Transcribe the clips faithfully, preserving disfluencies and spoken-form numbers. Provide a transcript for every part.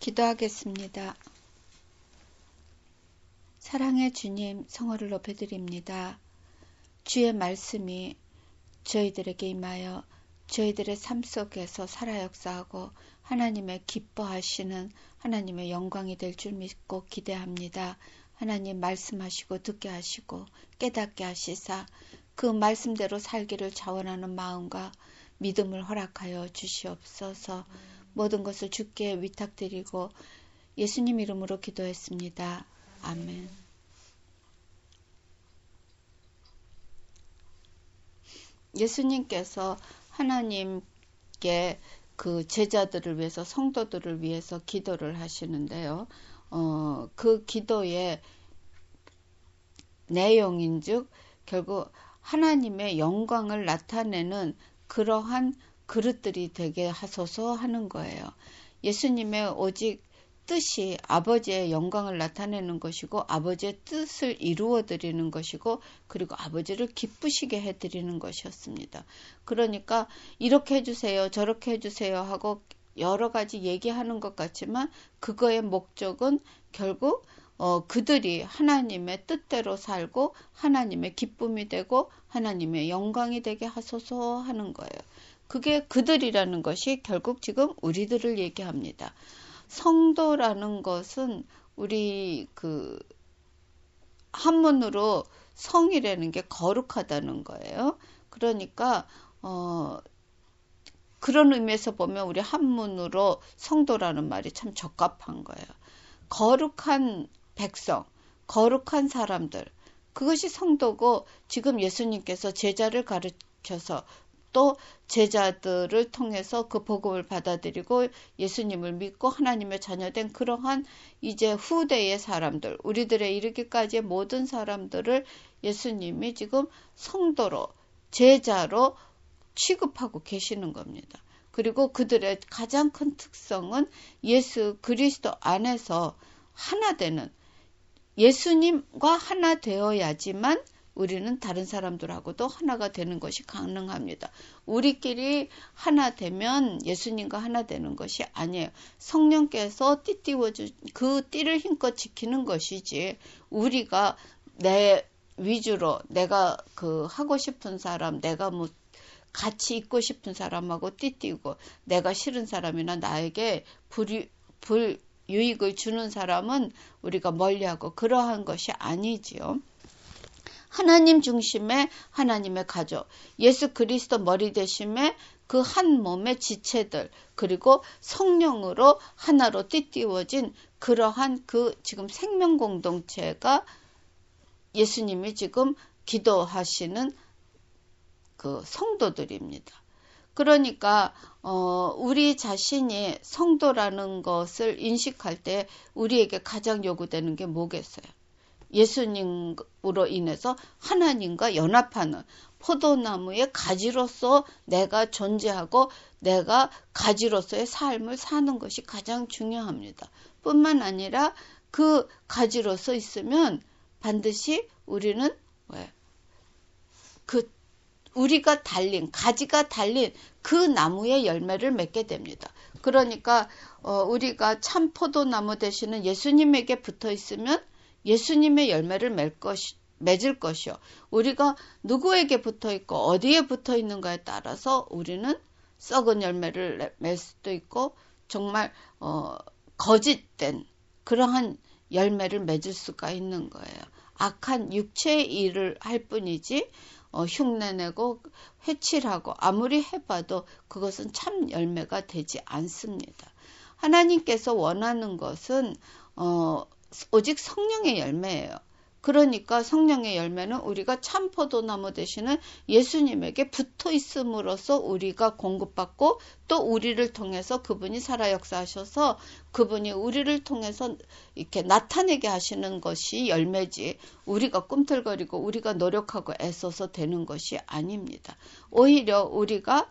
기도하겠습니다. 사랑의 주님, 성호를 높여드립니다. 주의 말씀이 저희들에게 임하여 저희들의 삶 속에서 살아 역사하고 하나님의 기뻐하시는 하나님의 영광이 될 줄 믿고 기대합니다. 하나님 말씀하시고 듣게 하시고 깨닫게 하시사 그 말씀대로 살기를 자원하는 마음과 믿음을 허락하여 주시옵소서. 모든 것을 주께 위탁드리고 예수님 이름으로 기도했습니다. 아멘. 예수님께서 하나님께 그 제자들을 위해서 성도들을 위해서 기도를 하시는데요. 어, 그 기도의 내용인즉 결국 하나님의 영광을 나타내는 그러한 그릇들이 되게 하소서 하는 거예요. 예수님의 오직 뜻이 아버지의 영광을 나타내는 것이고 아버지의 뜻을 이루어 드리는 것이고 그리고 아버지를 기쁘시게 해드리는 것이었습니다. 그러니까 이렇게 해주세요 저렇게 해주세요 하고 여러 가지 얘기하는 것 같지만 그거의 목적은 결국 어, 그들이 하나님의 뜻대로 살고 하나님의 기쁨이 되고 하나님의 영광이 되게 하소서 하는 거예요. 그게 그들이라는 것이 결국 지금 우리들을 얘기합니다. 성도라는 것은 우리 그 한문으로 성이라는 게 거룩하다는 거예요. 그러니까 어 그런 의미에서 보면 우리 한문으로 성도라는 말이 참 적합한 거예요. 거룩한 백성, 거룩한 사람들, 그것이 성도고 지금 예수님께서 제자를 가르쳐서 또 제자들을 통해서 그 복음을 받아들이고 예수님을 믿고 하나님의 자녀된 그러한 이제 후대의 사람들, 우리들에 이르기까지의 모든 사람들을 예수님이 지금 성도로, 제자로 취급하고 계시는 겁니다. 그리고 그들의 가장 큰 특성은 예수 그리스도 안에서 하나 되는, 예수님과 하나 되어야지만 우리는 다른 사람들하고도 하나가 되는 것이 가능합니다. 우리끼리 하나 되면 예수님과 하나 되는 것이 아니에요. 성령께서 띠 띄워주, 그 띠를 힘껏 지키는 것이지, 우리가 내 위주로 내가 그 하고 싶은 사람, 내가 뭐 같이 있고 싶은 사람하고 띠 띄우고 내가 싫은 사람이나 나에게 불유, 불유익을 주는 사람은 우리가 멀리하고 그러한 것이 아니지요. 하나님 중심의 하나님의 가족, 예수 그리스도 머리 되심의 그 한 몸의 지체들, 그리고 성령으로 하나로 띠띠워진 그러한 그 지금 생명 공동체가 예수님이 지금 기도하시는 그 성도들입니다. 그러니까 어, 우리 자신이 성도라는 것을 인식할 때 우리에게 가장 요구되는 게 뭐겠어요? 예수님으로 인해서 하나님과 연합하는 포도나무의 가지로서 내가 존재하고 내가 가지로서의 삶을 사는 것이 가장 중요합니다. 뿐만 아니라 그 가지로서 있으면 반드시 우리는 왜? 그 우리가 달린, 가지가 달린 그 나무의 열매를 맺게 됩니다. 그러니까 어, 우리가 참 포도나무 되시는 예수님에게 붙어 있으면 예수님의 열매를 맺을, 것이, 맺을 것이요. 우리가 누구에게 붙어 있고 어디에 붙어 있는가에 따라서 우리는 썩은 열매를 맺을 수도 있고 정말 어, 거짓된 그러한 열매를 맺을 수가 있는 거예요. 악한 육체의 일을 할 뿐이지 어, 흉내내고 회칠하고 아무리 해봐도 그것은 참 열매가 되지 않습니다. 하나님께서 원하는 것은 어, 오직 성령의 열매예요. 그러니까 성령의 열매는 우리가 참 포도나무 되시는 예수님에게 붙어 있음으로써 우리가 공급받고 또 우리를 통해서 그분이 살아 역사하셔서 그분이 우리를 통해서 이렇게 나타내게 하시는 것이 열매지, 우리가 꿈틀거리고 우리가 노력하고 애써서 되는 것이 아닙니다. 오히려 우리가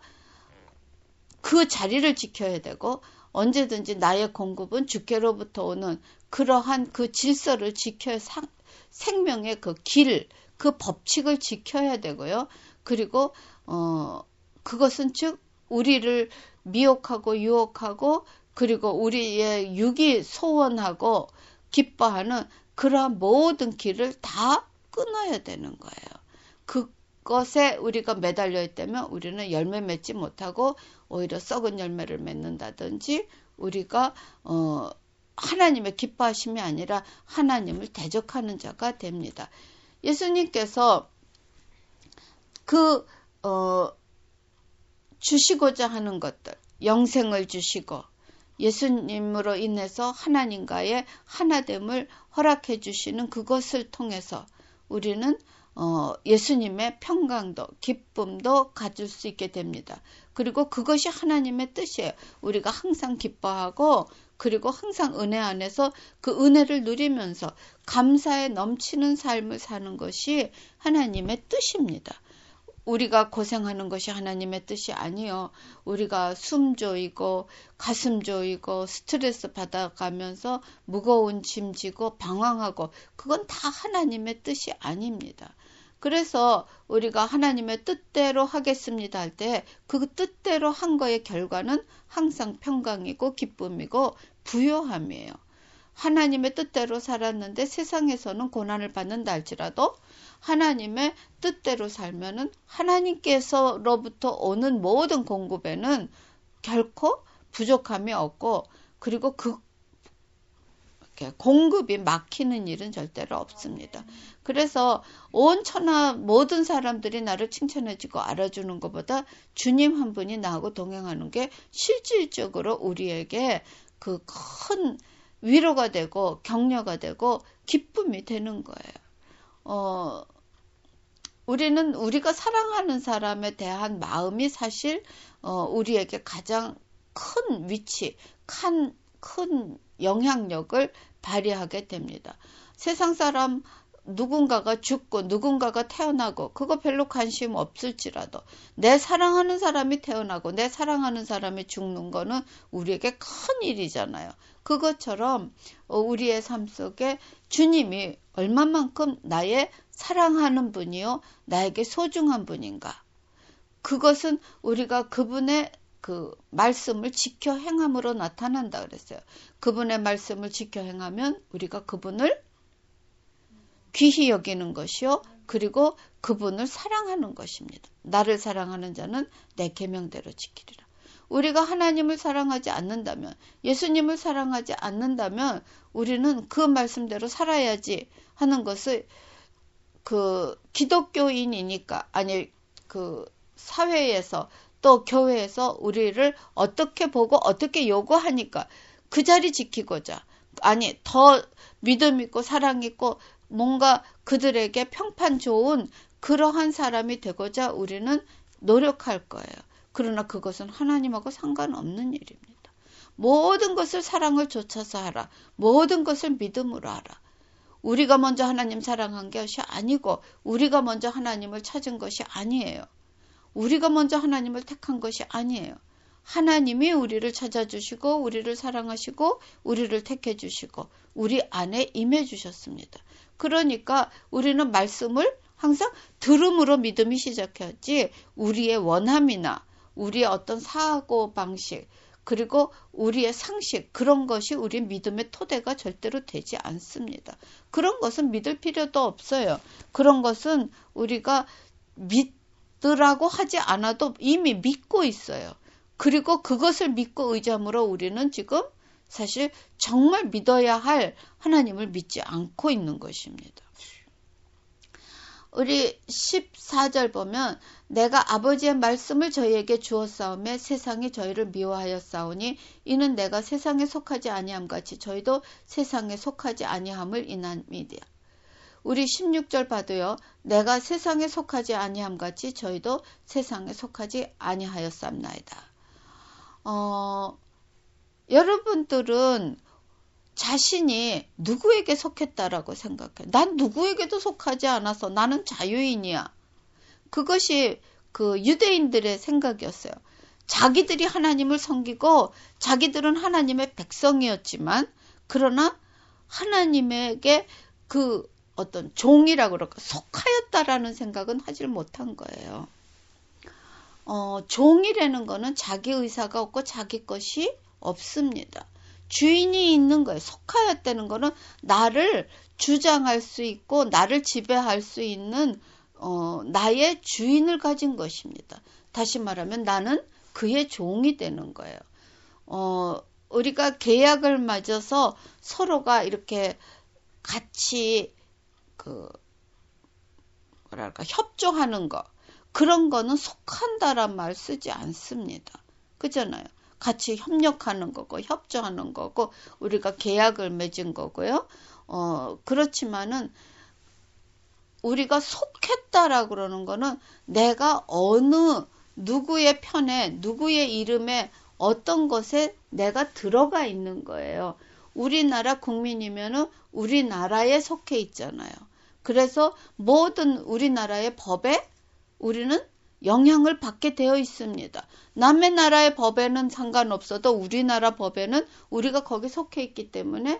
그 자리를 지켜야 되고 언제든지 나의 공급은 주께로부터 오는 그러한 그 질서를 지켜야 상, 생명의 그 길, 그 법칙을 지켜야 되고요. 그리고 어, 그것은 즉 우리를 미혹하고 유혹하고 그리고 우리의 육이 소원하고 기뻐하는 그러한 모든 길을 다 끊어야 되는 거예요. 그것에 우리가 매달려 있다면 우리는 열매 맺지 못하고 오히려 썩은 열매를 맺는다든지 우리가 어, 하나님의 기뻐하심이 아니라 하나님을 대적하는 자가 됩니다. 예수님께서 그 어, 주시고자 하는 것들, 영생을 주시고 예수님으로 인해서 하나님과의 하나됨을 허락해 주시는 그것을 통해서 우리는 어, 예수님의 평강도 기쁨도 가질 수 있게 됩니다. 그리고 그것이 하나님의 뜻이에요. 우리가 항상 기뻐하고 그리고 항상 은혜 안에서 그 은혜를 누리면서 감사에 넘치는 삶을 사는 것이 하나님의 뜻입니다. 우리가 고생하는 것이 하나님의 뜻이 아니요. 우리가 숨 조이고 가슴 조이고 스트레스 받아가면서 무거운 짐 지고 방황하고 그건 다 하나님의 뜻이 아닙니다. 그래서 우리가 하나님의 뜻대로 하겠습니다 할 때 그 뜻대로 한 거의 결과는 항상 평강이고 기쁨이고 부요함이에요. 하나님의 뜻대로 살았는데 세상에서는 고난을 받는다 할지라도 하나님의 뜻대로 살면은 하나님께서로부터 오는 모든 공급에는 결코 부족함이 없고 그리고 그 공급이 막히는 일은 절대로 없습니다. 그래서 온 천하 모든 사람들이 나를 칭찬해주고 알아주는 것보다 주님 한 분이 나하고 동행하는 게 실질적으로 우리에게 그 큰 위로가 되고 격려가 되고 기쁨이 되는 거예요. 어, 우리는 우리가 사랑하는 사람에 대한 마음이 사실 어, 우리에게 가장 큰 위치, 큰, 큰 영향력을 발휘하게 됩니다. 세상 사람 누군가가 죽고 누군가가 태어나고 그거 별로 관심 없을지라도 내 사랑하는 사람이 태어나고 내 사랑하는 사람이 죽는 거는 우리에게 큰 일이잖아요. 그것처럼 우리의 삶 속에 주님이 얼마만큼 나의 사랑하는 분이요 나에게 소중한 분인가. 그것은 우리가 그분의 그 말씀을 지켜 행함으로 나타난다 그랬어요. 그분의 말씀을 지켜 행하면 우리가 그분을 귀히 여기는 것이요. 그리고 그분을 사랑하는 것입니다. 나를 사랑하는 자는 내 계명대로 지키리라. 우리가 하나님을 사랑하지 않는다면, 예수님을 사랑하지 않는다면 우리는 그 말씀대로 살아야지 하는 것을 그 기독교인이니까 아니 그 사회에서 또 교회에서 우리를 어떻게 보고 어떻게 요구하니까 그 자리 지키고자 아니 더 믿음 있고 사랑 있고 뭔가 그들에게 평판 좋은 그러한 사람이 되고자 우리는 노력할 거예요. 그러나 그것은 하나님하고 상관없는 일입니다. 모든 것을 사랑을 좇아서 하라. 모든 것을 믿음으로 하라. 우리가 먼저 하나님 사랑한 것이 아니고 우리가 먼저 하나님을 찾은 것이 아니에요. 우리가 먼저 하나님을 택한 것이 아니에요. 하나님이 우리를 찾아주시고 우리를 사랑하시고 우리를 택해 주시고 우리 안에 임해 주셨습니다. 그러니까 우리는 말씀을 항상 들음으로 믿음이 시작했지 우리의 원함이나 우리의 어떤 사고 방식 그리고 우리의 상식 그런 것이 우리 믿음의 토대가 절대로 되지 않습니다. 그런 것은 믿을 필요도 없어요. 그런 것은 우리가 믿으라고 하지 않아도 이미 믿고 있어요. 그리고 그것을 믿고 의지함으로 우리는 지금 사실 정말 믿어야 할 하나님을 믿지 않고 있는 것입니다. 우리 십사 절 보면 내가 아버지의 말씀을 저희에게 주었사오매 세상이 저희를 미워하였사오니 이는 내가 세상에 속하지 아니함 같이 저희도 세상에 속하지 아니함을 인함이니라. 우리 십육 절 봐도요. 내가 세상에 속하지 아니함 같이 저희도 세상에 속하지 아니하였삼나이다. 어, 여러분들은 자신이 누구에게 속했다라고 생각해. 난 누구에게도 속하지 않아서 나는 자유인이야. 그것이 그 유대인들의 생각이었어요. 자기들이 하나님을 섬기고 자기들은 하나님의 백성이었지만 그러나 하나님에게 그 어떤 종이라고 그럴까 속하였다라는 생각은 하질 못한 거예요. 어, 종이라는 거는 자기 의사가 없고 자기 것이 없습니다. 주인이 있는 거예요. 속하였다는 거는 나를 주장할 수 있고 나를 지배할 수 있는 어, 나의 주인을 가진 것입니다. 다시 말하면 나는 그의 종이 되는 거예요. 어, 우리가 계약을 맺어서 서로가 이렇게 같이 그 뭐랄까 협조하는 거, 그런 거는 속한다란 말 쓰지 않습니다. 그잖아요. 같이 협력하는 거고 협조하는 거고 우리가 계약을 맺은 거고요. 어, 그렇지만은 우리가 속했다라고 그러는 거는 내가 어느 누구의 편에 누구의 이름에 어떤 것에 내가 들어가 있는 거예요. 우리나라 국민이면은 우리나라에 속해 있잖아요. 그래서 모든 우리나라의 법에 우리는 영향을 받게 되어 있습니다. 남의 나라의 법에는 상관없어도 우리나라 법에는 우리가 거기 속해 있기 때문에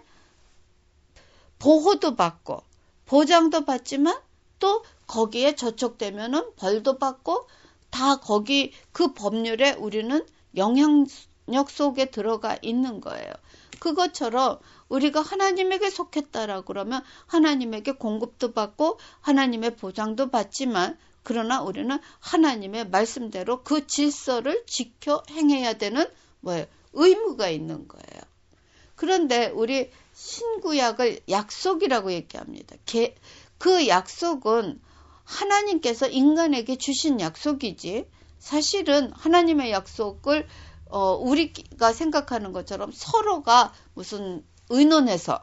보호도 받고 보장도 받지만 또 거기에 저촉되면은 벌도 받고 다 거기 그 법률에 우리는 영향력 속에 들어가 있는 거예요. 그것처럼 우리가 하나님에게 속했다라고 그러면 하나님에게 공급도 받고 하나님의 보장도 받지만 그러나 우리는 하나님의 말씀대로 그 질서를 지켜 행해야 되는 뭐예요? 의무가 있는 거예요. 그런데 우리 신구약을 약속이라고 얘기합니다. 그 약속은 하나님께서 인간에게 주신 약속이지 사실은 하나님의 약속을 어, 우리가 생각하는 것처럼 서로가 무슨 의논해서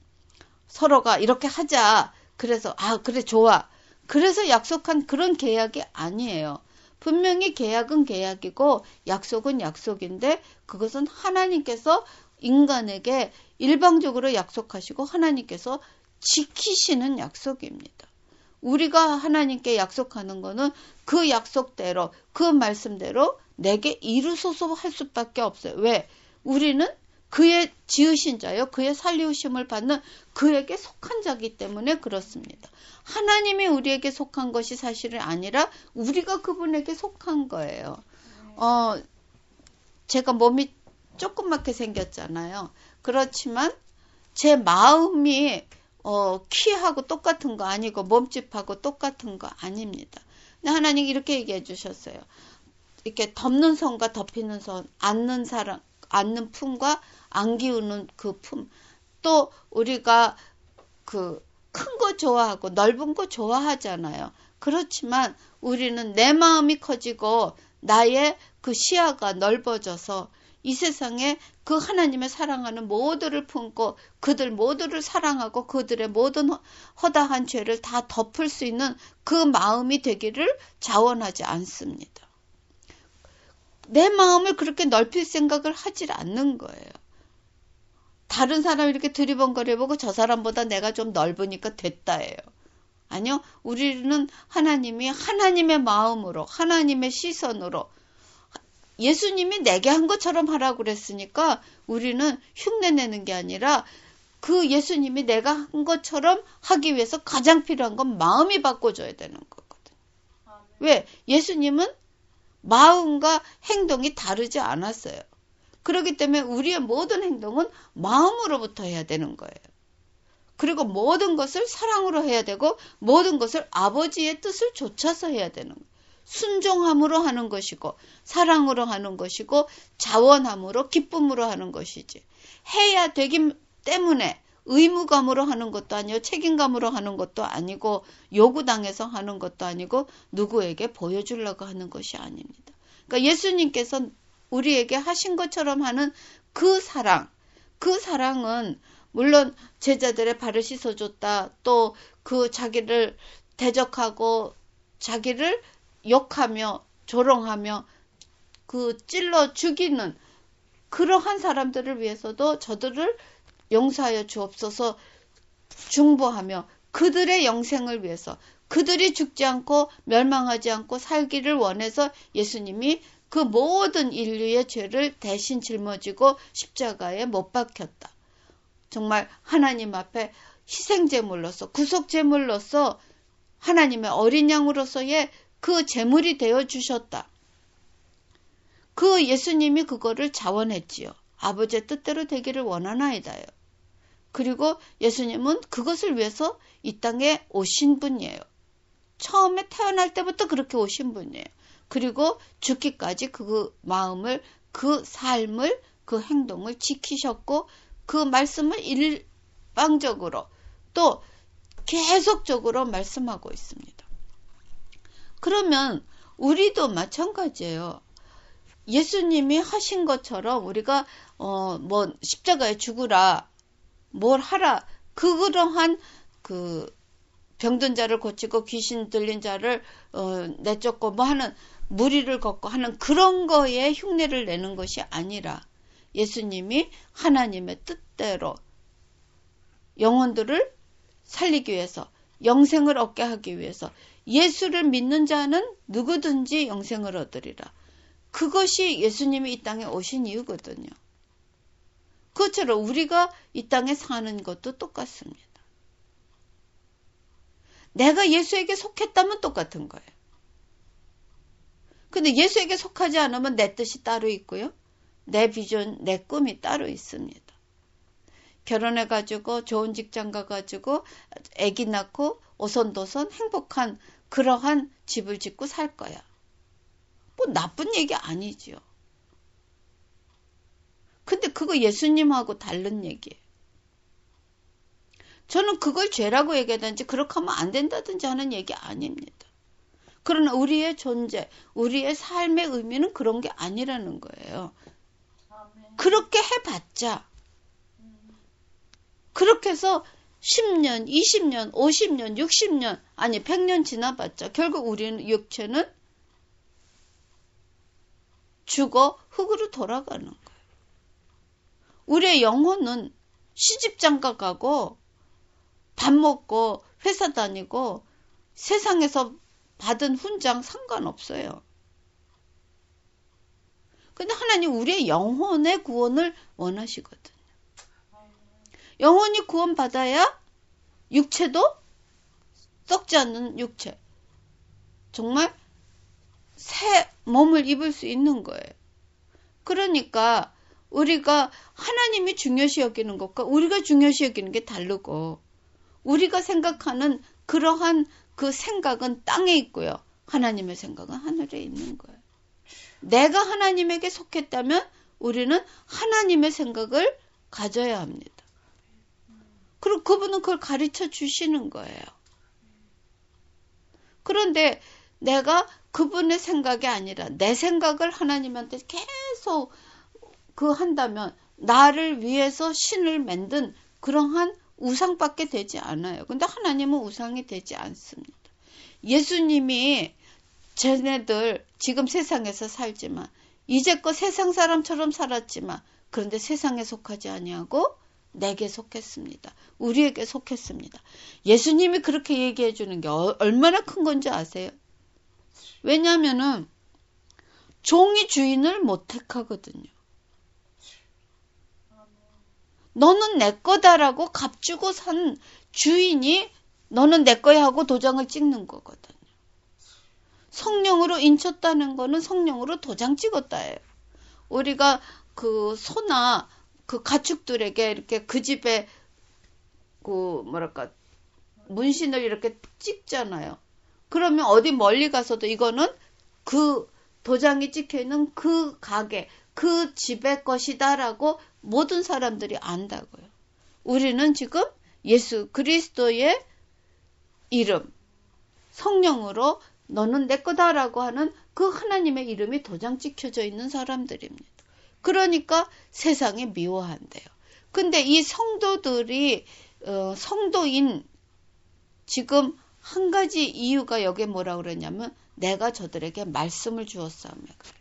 서로가 이렇게 하자. 그래서 아 그래 좋아. 그래서 약속한 그런 계약이 아니에요. 분명히 계약은 계약이고 약속은 약속인데 그것은 하나님께서 인간에게 일방적으로 약속하시고 하나님께서 지키시는 약속입니다. 우리가 하나님께 약속하는 거는 그 약속대로 그 말씀대로 내게 이루소서 할 수밖에 없어요. 왜? 우리는 그의 지으신 자요. 그의 살리우심을 받는 그에게 속한 자이기 때문에 그렇습니다. 하나님이 우리에게 속한 것이 사실은 아니라 우리가 그분에게 속한 거예요. 어, 제가 몸이 조그맣게 생겼잖아요. 그렇지만 제 마음이 어, 키하고 똑같은 거 아니고 몸집하고 똑같은 거 아닙니다. 근데 하나님 이렇게 얘기해 주셨어요. 이렇게 덮는 손과 덮이는 손, 안는 사랑, 안는 품과 안 기우는 그 품. 또 우리가 그 큰 거 좋아하고 넓은 거 좋아하잖아요. 그렇지만 우리는 내 마음이 커지고 나의 그 시야가 넓어져서 이 세상에 그 하나님의 사랑하는 모두를 품고 그들 모두를 사랑하고 그들의 모든 허다한 죄를 다 덮을 수 있는 그 마음이 되기를 자원하지 않습니다. 내 마음을 그렇게 넓힐 생각을 하질 않는 거예요. 다른 사람 이렇게 두리번거려보고 저 사람보다 내가 좀 넓으니까 됐다예요. 아니요. 우리는 하나님이 하나님의 마음으로 하나님의 시선으로 예수님이 내게 한 것처럼 하라고 그랬으니까 우리는 흉내내는 게 아니라 그 예수님이 내가 한 것처럼 하기 위해서 가장 필요한 건 마음이 바꿔줘야 되는 거거든요. 왜? 예수님은 마음과 행동이 다르지 않았어요. 그렇기 때문에 우리의 모든 행동은 마음으로부터 해야 되는 거예요. 그리고 모든 것을 사랑으로 해야 되고 모든 것을 아버지의 뜻을 좇아서 해야 되는 거예요. 순종함으로 하는 것이고 사랑으로 하는 것이고 자원함으로 기쁨으로 하는 것이지. 해야 되기 때문에 의무감으로 하는 것도 아니고 책임감으로 하는 것도 아니고 요구당해서 하는 것도 아니고 누구에게 보여주려고 하는 것이 아닙니다. 그러니까 예수님께서 우리에게 하신 것처럼 하는 그 사랑, 그 사랑은 물론 제자들의 발을 씻어줬다. 또 그 자기를 대적하고 자기를 욕하며 조롱하며 그 찔러 죽이는 그러한 사람들을 위해서도 저들을 용서하여 주옵소서 중보하며 그들의 영생을 위해서 그들이 죽지 않고 멸망하지 않고 살기를 원해서 예수님이 그 모든 인류의 죄를 대신 짊어지고 십자가에 못 박혔다. 정말 하나님 앞에 희생제물로서 구속제물로서 하나님의 어린 양으로서의 그 제물이 되어 주셨다. 그 예수님이 그거를 자원했지요. 아버지의 뜻대로 되기를 원하나이다요. 그리고 예수님은 그것을 위해서 이 땅에 오신 분이에요. 처음에 태어날 때부터 그렇게 오신 분이에요. 그리고 죽기까지 그 마음을, 그 삶을, 그 행동을 지키셨고 그 말씀을 일방적으로 또 계속적으로 말씀하고 있습니다. 그러면 우리도 마찬가지예요. 예수님이 하신 것처럼 우리가 어 뭐 십자가에 죽으라, 뭘 하라, 그러한 그 병든 자를 고치고 귀신 들린 자를 어 내쫓고 뭐 하는, 무리를 걷고 하는 그런 거에 흉내를 내는 것이 아니라 예수님이 하나님의 뜻대로 영혼들을 살리기 위해서, 영생을 얻게 하기 위해서, 예수를 믿는 자는 누구든지 영생을 얻으리라. 그것이 예수님이 이 땅에 오신 이유거든요. 그것처럼 우리가 이 땅에 사는 것도 똑같습니다. 내가 예수에게 속했다면 똑같은 거예요. 근데 예수에게 속하지 않으면 내 뜻이 따로 있고요. 내 비전, 내 꿈이 따로 있습니다. 결혼해가지고 좋은 직장 가가지고 아기 낳고 오손도손 행복한 그러한 집을 짓고 살 거야. 뭐 나쁜 얘기 아니지요. 근데 그거 예수님하고 다른 얘기예요. 저는 그걸 죄라고 얘기하든지 그렇게 하면 안 된다든지 하는 얘기 아닙니다. 그러나 우리의 존재, 우리의 삶의 의미는 그런 게 아니라는 거예요. 그렇게 해봤자, 그렇게 해서 십 년, 이십 년, 오십 년, 육십 년, 아니 백 년 지나봤자 결국 우리는 육체는 죽어 흙으로 돌아가는 거예요. 우리의 영혼은 시집장가 가고 밥 먹고 회사 다니고 세상에서 받은 훈장 상관없어요. 근데 하나님 우리의 영혼의 구원을 원하시거든요. 영혼이 구원받아야 육체도 썩지 않는 육체, 정말 새 몸을 입을 수 있는 거예요. 그러니까 우리가 하나님이 중요시 여기는 것과 우리가 중요시 여기는 게 다르고, 우리가 생각하는 그러한 그 생각은 땅에 있고요. 하나님의 생각은 하늘에 있는 거예요. 내가 하나님에게 속했다면 우리는 하나님의 생각을 가져야 합니다. 그리고 그분은 그걸 가르쳐 주시는 거예요. 그런데 내가 그분의 생각이 아니라 내 생각을 하나님한테 계속 그 한다면 나를 위해서 신을 만든 그러한 우상밖에 되지 않아요. 근데 하나님은 우상이 되지 않습니다. 예수님이 쟤네들 지금 세상에서 살지만 이제껏 세상 사람처럼 살았지만 그런데 세상에 속하지 아니하고 내게 속했습니다. 우리에게 속했습니다. 예수님이 그렇게 얘기해 주는 게 얼마나 큰 건지 아세요? 왜냐하면은 종이 주인을 못 택하거든요. 너는 내 거다라고 값주고 산 주인이 너는 내 거야 하고 도장을 찍는 거거든요. 성령으로 인쳤다는 거는 성령으로 도장 찍었다예요. 우리가 그 소나 그 가축들에게 이렇게 그 집에 그 뭐랄까 문신을 이렇게 찍잖아요. 그러면 어디 멀리 가서도 이거는 그 도장이 찍혀있는 그 가게, 그 집의 것이다라고 모든 사람들이 안다고요. 우리는 지금 예수 그리스도의 이름, 성령으로 너는 내 거다라고 하는 그 하나님의 이름이 도장 찍혀져 있는 사람들입니다. 그러니까 세상에 미워한대요. 근데 이 성도들이 어, 성도인 지금 한 가지 이유가 여기에 뭐라 그러냐면 내가 저들에게 말씀을 주었사오며 그래요.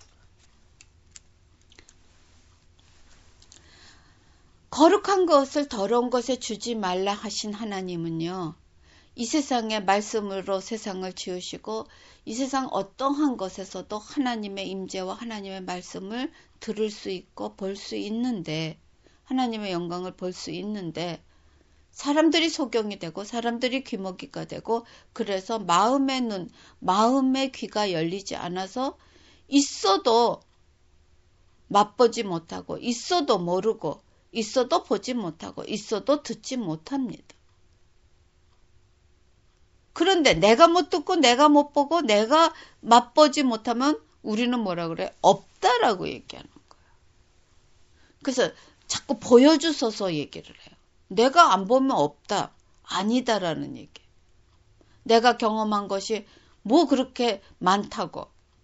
거룩한 것을 더러운 것에 주지 말라 하신 하나님은요. 이 세상의 말씀으로 세상을 지으시고 이 세상 어떠한 것에서도 하나님의 임재와 하나님의 말씀을 들을 수 있고 볼 수 있는데 하나님의 영광을 볼 수 있는데 사람들이 소경이 되고 사람들이 귀먹이가 되고 그래서 마음의 눈, 마음의 귀가 열리지 않아서 있어도 맛보지 못하고 있어도 모르고 있어도 보지 못하고 있어도 듣지 못합니다. 그런데 내가 못 듣고 내가 못 보고 내가 맛보지 못하면 우리는 뭐라 그래? 없다라고 얘기하는 거예요. 그래서 자꾸 보여주셔서 얘기를 해요. 내가 안 보면 없다. 아니다라는 얘기. 내가 경험한 것이 뭐 그렇게 많다고.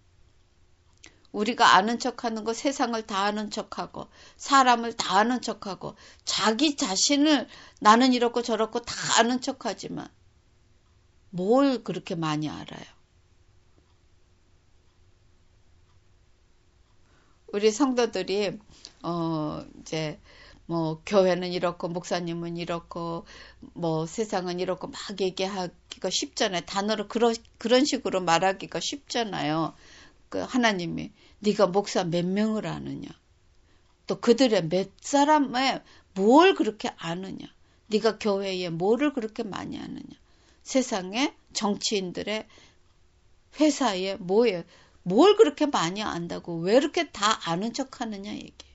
우리가 아는 척하는 거 세상을 다 아는 척하고 사람을 다 아는 척하고 자기 자신을 나는 이렇고 저렇고 다 아는 척하지만 뭘 그렇게 많이 알아요? 우리 성도들이 어 이제 뭐 교회는 이렇고 목사님은 이렇고 뭐 세상은 이렇고 막 얘기하기가 쉽잖아요. 단어로 그런 그런 식으로 말하기가 쉽잖아요. 그 하나님이 네가 목사 몇 명을 아느냐? 또 그들의 몇 사람의 뭘 그렇게 아느냐? 네가 교회에 뭐를 그렇게 많이 아느냐? 세상에 정치인들의 회사에 뭐에 뭘 그렇게 많이 안다고 왜 이렇게 다 아는 척 하느냐 얘기해요.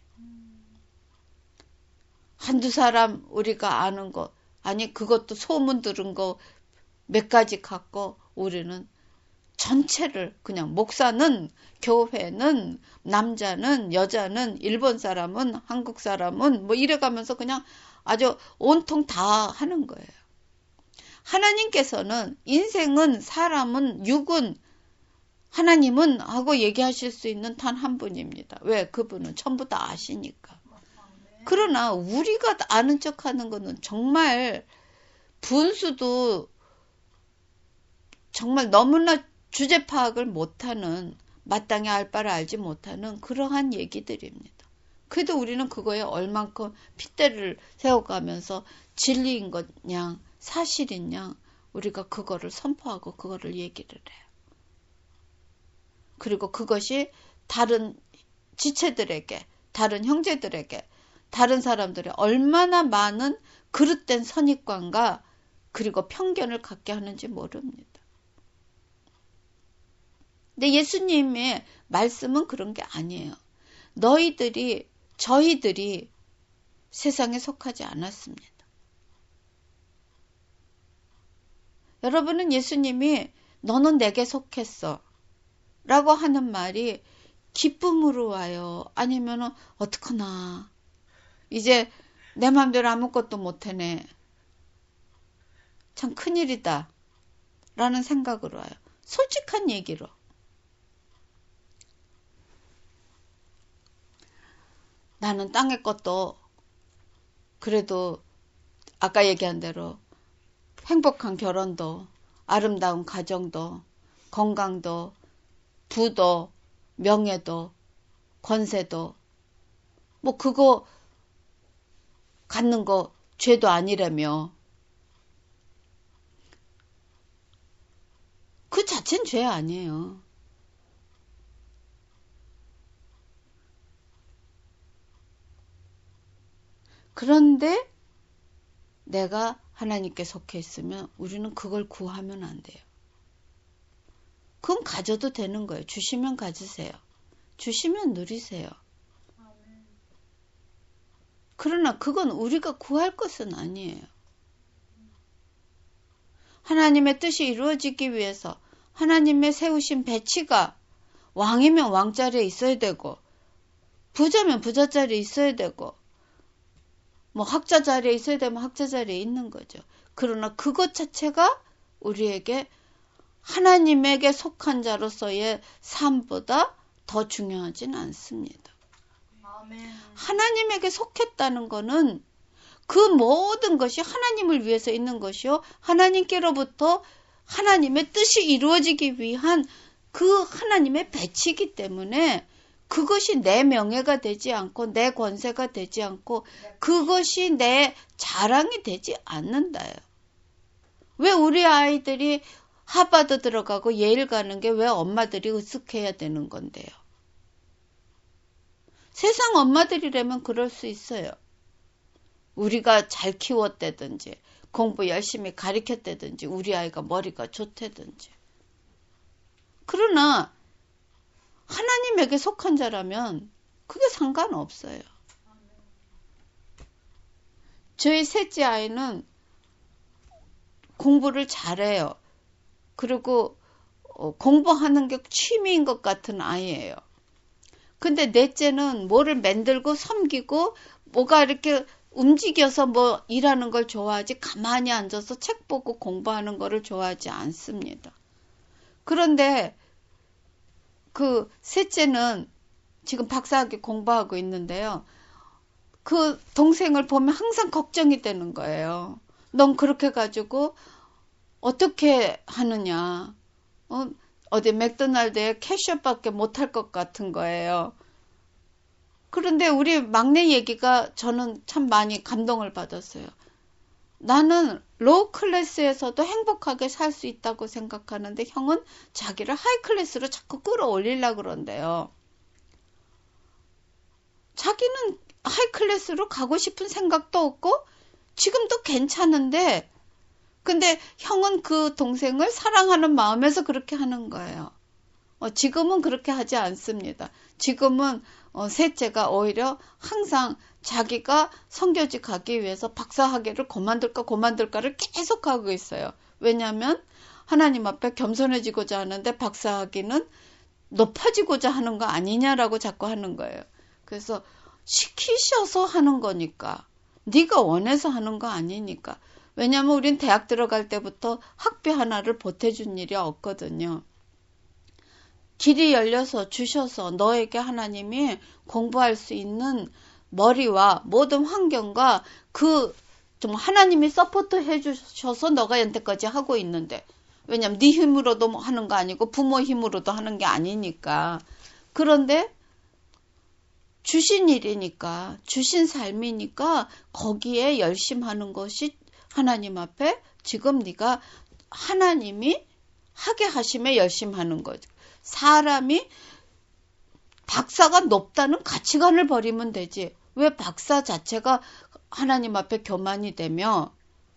한두 사람 우리가 아는 거 아니 그것도 소문 들은 거 몇 가지 갖고 우리는 전체를 그냥 목사는 교회는 남자는 여자는 일본 사람은 한국 사람은 뭐 이래가면서 그냥 아주 온통 다 하는 거예요. 하나님께서는 인생은 사람은 육은 하나님은 하고 얘기하실 수 있는 단 한 분입니다. 왜? 그분은 전부 다 아시니까. 그러나 우리가 아는 척하는 거는 정말 분수도 정말 너무나 주제 파악을 못하는 마땅히 알 바를 알지 못하는 그러한 얘기들입니다. 그래도 우리는 그거에 얼만큼 핏대를 세워가면서 진리인 것냥 사실인 양 우리가 그거를 선포하고 그거를 얘기를 해요. 그리고 그것이 다른 지체들에게 다른 형제들에게 다른 사람들의 얼마나 많은 그릇된 선입관과 그리고 편견을 갖게 하는지 모릅니다. 근데 예수님의 말씀은 그런 게 아니에요. 너희들이 저희들이 세상에 속하지 않았습니다. 여러분은 예수님이 너는 내게 속했어 라고 하는 말이 기쁨으로 와요? 아니면은 어떡하나 이제 내 맘대로 아무것도 못해네. 참 큰일이다 라는 생각으로 와요. 솔직한 얘기로. 나는 땅의 것도 그래도 아까 얘기한 대로 행복한 결혼도 아름다운 가정도 건강도 부도 명예도 권세도 뭐 그거 갖는 거 죄도 아니라며. 그 자체는 죄 아니에요. 그런데 내가 하나님께 속해 있으면 우리는 그걸 구하면 안 돼요. 그건 가져도 되는 거예요. 주시면 가지세요. 주시면 누리세요. 그러나 그건 우리가 구할 것은 아니에요. 하나님의 뜻이 이루어지기 위해서 하나님의 세우신 배치가 왕이면 왕자리에 있어야 되고 부자면 부자 자리에 있어야 되고 뭐 학자 자리에 있어야 되면 학자 자리에 있는 거죠. 그러나 그것 자체가 우리에게 하나님에게 속한 자로서의 삶보다 더 중요하진 않습니다. 아멘. 하나님에게 속했다는 거는 그 모든 것이 하나님을 위해서 있는 것이요. 하나님께로부터 하나님의 뜻이 이루어지기 위한 그 하나님의 배치이기 때문에 그것이 내 명예가 되지 않고 내 권세가 되지 않고 그것이 내 자랑이 되지 않는다요. 왜 우리 아이들이 하버드 들어가고 예일 가는 게 왜 엄마들이 으쓱해야 되는 건데요. 세상 엄마들이라면 그럴 수 있어요. 우리가 잘 키웠다든지 공부 열심히 가르쳤다든지 우리 아이가 머리가 좋다든지. 그러나 하나님에게 속한 자라면 그게 상관없어요. 저희 셋째 아이는 공부를 잘해요. 그리고 어, 공부하는 게 취미인 것 같은 아이예요. 근데 넷째는 뭐를 만들고 섬기고 뭐가 이렇게 움직여서 뭐 일하는 걸 좋아하지 가만히 앉아서 책 보고 공부하는 거를 좋아하지 않습니다. 그런데 그 셋째는 지금 박사학위 공부하고 있는데요. 그 동생을 보면 항상 걱정이 되는 거예요. 넌 그렇게 가지고 어떻게 하느냐. 어, 어디 맥도날드에 캐셔밖에 못할 것 같은 거예요. 그런데 우리 막내 얘기가 저는 참 많이 감동을 받았어요. 나는 로우 클래스에서도 행복하게 살 수 있다고 생각하는데 형은 자기를 하이 클래스로 자꾸 끌어올리려고 그런대요. 자기는 하이 클래스로 가고 싶은 생각도 없고 지금도 괜찮은데 근데 형은 그 동생을 사랑하는 마음에서 그렇게 하는 거예요. 어, 지금은 그렇게 하지 않습니다. 지금은 어, 셋째가 오히려 항상 자기가 선교지 가기 위해서 박사학위를 그만둘까 그만둘까를 계속 하고 있어요. 왜냐하면 하나님 앞에 겸손해지고자 하는데 박사학위는 높아지고자 하는 거 아니냐라고 자꾸 하는 거예요. 그래서 시키셔서 하는 거니까 네가 원해서 하는 거 아니니까. 왜냐하면 우린 대학 들어갈 때부터 학비 하나를 보태준 일이 없거든요. 길이 열려서 주셔서 너에게 하나님이 공부할 수 있는 머리와 모든 환경과 그 좀 하나님이 서포트 해주셔서 너가 연태까지 하고 있는데 왜냐면 네 힘으로도 하는 거 아니고 부모 힘으로도 하는 게 아니니까. 그런데 주신 일이니까 주신 삶이니까 거기에 열심히 하는 것이 하나님 앞에 지금 네가 하나님이 하게 하심에 열심히 하는 거죠. 사람이 박사가 높다는 가치관을 버리면 되지. 왜 박사 자체가 하나님 앞에 교만이 되며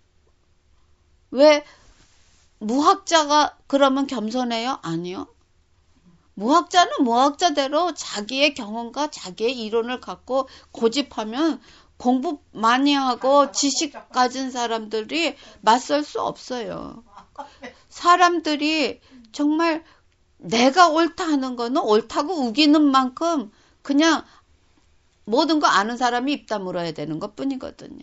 왜 무학자가 그러면 겸손해요? 아니요. 무학자는 무학자대로 자기의 경험과 자기의 이론을 갖고 고집하면 공부 많이 하고 지식 가진 사람들이 맞설 수 없어요. 사람들이 정말 내가 옳다 하는 거는 옳다고 우기는 만큼 그냥 모든 거 아는 사람이 입 다물어야 되는 것 뿐이거든요.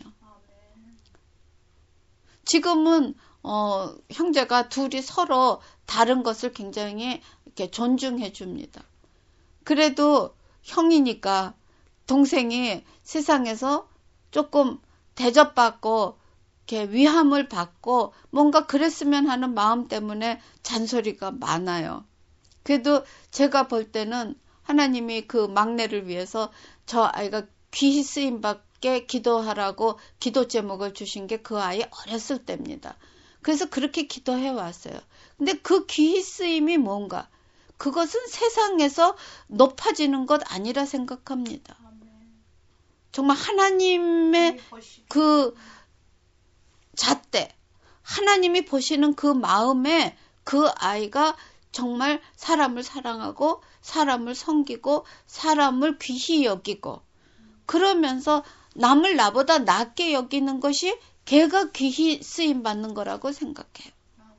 지금은 어, 형제가 둘이 서로 다른 것을 굉장히 이렇게 존중해 줍니다. 그래도 형이니까 동생이 세상에서 조금 대접받고 이렇게 위함을 받고 뭔가 그랬으면 하는 마음 때문에 잔소리가 많아요. 그래도 제가 볼 때는 하나님이 그 막내를 위해서 저 아이가 귀히 쓰임받게 기도하라고 기도 제목을 주신 게 그 아이 어렸을 때입니다. 그래서 그렇게 기도해 왔어요. 근데 그 귀히 쓰임이 뭔가? 그것은 세상에서 높아지는 것 아니라 생각합니다. 정말 하나님의 그 잣대, 하나님이 보시는 그 마음에 그 아이가 정말 사람을 사랑하고 사람을 섬기고 사람을 귀히 여기고 그러면서 남을 나보다 낫게 여기는 것이 걔가 귀히 쓰임 받는 거라고 생각해요.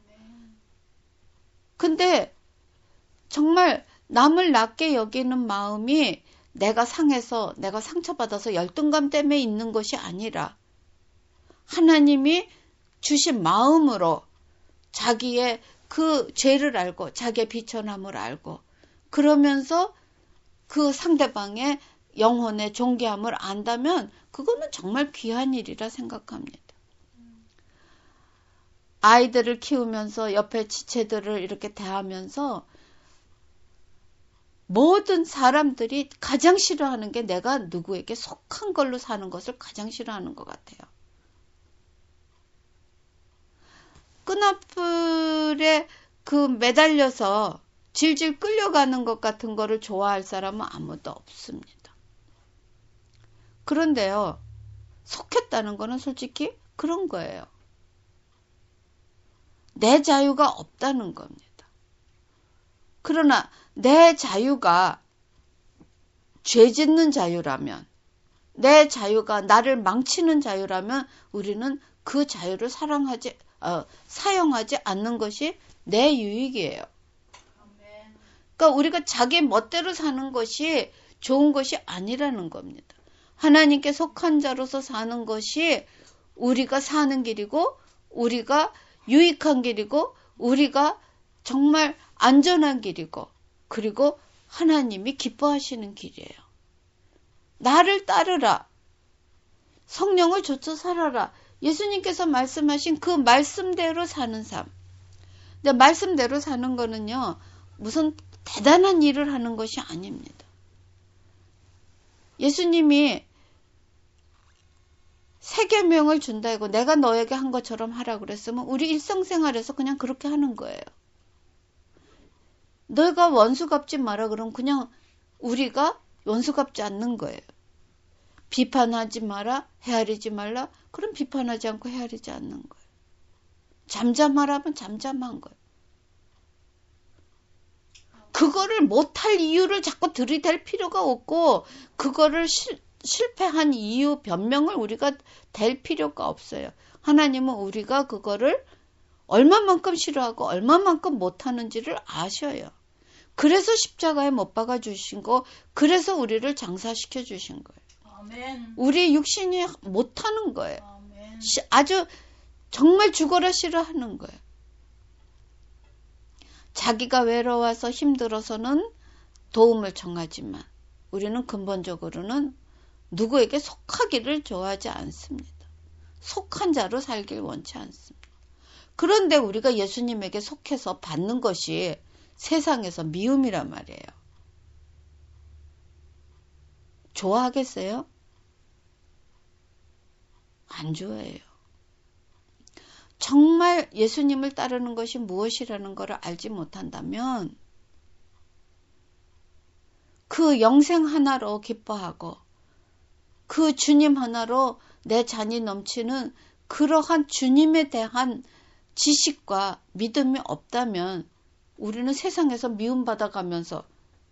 근데 정말 남을 낫게 여기는 마음이 내가 상해서 내가 상처받아서 열등감 때문에 있는 것이 아니라 하나님이 주신 마음으로 자기의 그 죄를 알고 자기의 비천함을 알고 그러면서 그 상대방의 영혼의 존귀함을 안다면 그거는 정말 귀한 일이라 생각합니다. 아이들을 키우면서 옆에 지체들을 이렇게 대하면서 모든 사람들이 가장 싫어하는 게 내가 누구에게 속한 걸로 사는 것을 가장 싫어하는 것 같아요. 끈앞풀에 그 매달려서 질질 끌려가는 것 같은 거를 좋아할 사람은 아무도 없습니다. 그런데요, 속했다는 거는 솔직히 그런 거예요. 내 자유가 없다는 겁니다. 그러나 내 자유가 죄 짓는 자유라면, 내 자유가 나를 망치는 자유라면 우리는 그 자유를 사랑하지, 어, 사용하지 않는 것이 내 유익이에요. 그러니까 우리가 자기 멋대로 사는 것이 좋은 것이 아니라는 겁니다. 하나님께 속한 자로서 사는 것이 우리가 사는 길이고, 우리가 유익한 길이고, 우리가 정말 안전한 길이고, 그리고 하나님이 기뻐하시는 길이에요. 나를 따르라. 성령을 좇아 살아라. 예수님께서 말씀하신 그 말씀대로 사는 삶. 근데 말씀대로 사는 거는요, 무슨 대단한 일을 하는 것이 아닙니다. 예수님이 세 계명을 준다 이고 내가 너에게 한 것처럼 하라 그랬으면 우리 일상생활에서 그냥 그렇게 하는 거예요. 너가 원수 갚지 마라 그러면 그냥 우리가 원수 갚지 않는 거예요. 비판하지 마라, 헤아리지 말라, 그럼 비판하지 않고 헤아리지 않는 거예요. 잠잠하라면 잠잠한 거예요. 그거를 못할 이유를 자꾸 들이댈 필요가 없고, 그거를 실, 실패한 이유, 변명을 우리가 댈 필요가 없어요. 하나님은 우리가 그거를 얼마만큼 싫어하고 얼마만큼 못하는지를 아셔요. 그래서 십자가에 못 박아 주신 거, 그래서 우리를 장사시켜 주신 거예요. 아멘. 우리 육신이 못하는 거예요. 아멘. 아주 정말 죽어라 싫어하는 거예요. 자기가 외로워서 힘들어서는 도움을 청하지만 우리는 근본적으로는 누구에게 속하기를 좋아하지 않습니다. 속한 자로 살길 원치 않습니다. 그런데 우리가 예수님에게 속해서 받는 것이 세상에서 미움이란 말이에요. 좋아하겠어요? 안 좋아해요. 정말 예수님을 따르는 것이 무엇이라는 것을 알지 못한다면 그 영생 하나로 기뻐하고 그 주님 하나로 내 잔이 넘치는 그러한 주님에 대한 지식과 믿음이 없다면 우리는 세상에서 미움받아가면서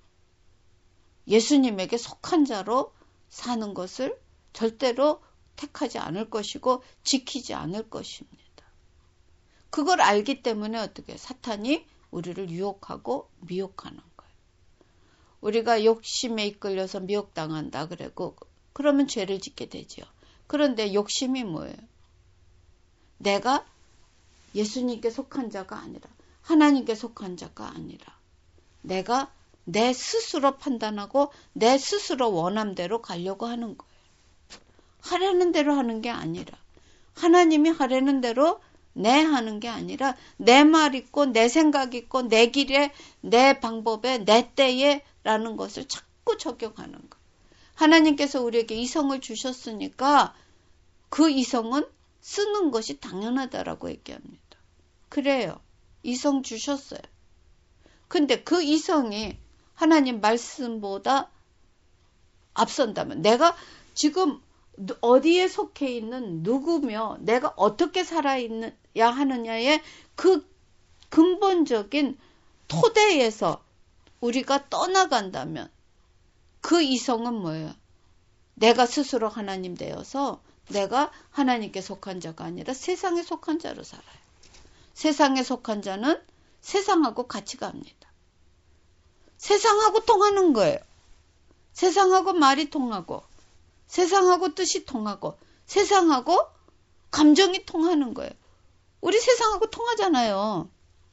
예수님에게 속한 자로 사는 것을 절대로 택하지 않을 것이고 지키지 않을 것입니다. 그걸 알기 때문에 어떻게 사탄이 우리를 유혹하고 미혹하는 거예요. 우리가 욕심에 이끌려서 미혹당한다 그러고 그러면 죄를 짓게 되죠. 그런데 욕심이 뭐예요? 내가 예수님께 속한 자가 아니라 하나님께 속한 자가 아니라 내가 내 스스로 판단하고 내 스스로 원함대로 가려고 하는 거예요. 하려는 대로 하는 게 아니라 하나님이 하려는 대로 내 하는 게 아니라 내 말 있고 내 생각 있고 내 길에 내 방법에 내 때에 라는 것을 자꾸 적용하는 거예요. 하나님께서 우리에게 이성을 주셨으니까 그 이성은 쓰는 것이 당연하다라고 얘기합니다. 그래요. 이성 주셨어요. 근데 그 이성이 하나님 말씀보다 앞선다면 내가 지금 어디에 속해 있는 누구며 내가 어떻게 살아야 하느냐의 그 근본적인 토대에서 우리가 떠나간다면 그 이성은 뭐예요? 내가 스스로 하나님 되어서 내가 하나님께 속한 자가 아니라 세상에 속한 자로 살아요. 세상에 속한 자는 세상하고 같이 갑니다. 세상하고 통하는 거예요. 세상하고 말이 통하고 세상하고 뜻이 통하고 세상하고 감정이 통하는 거예요. 우리 세상하고 통하잖아요.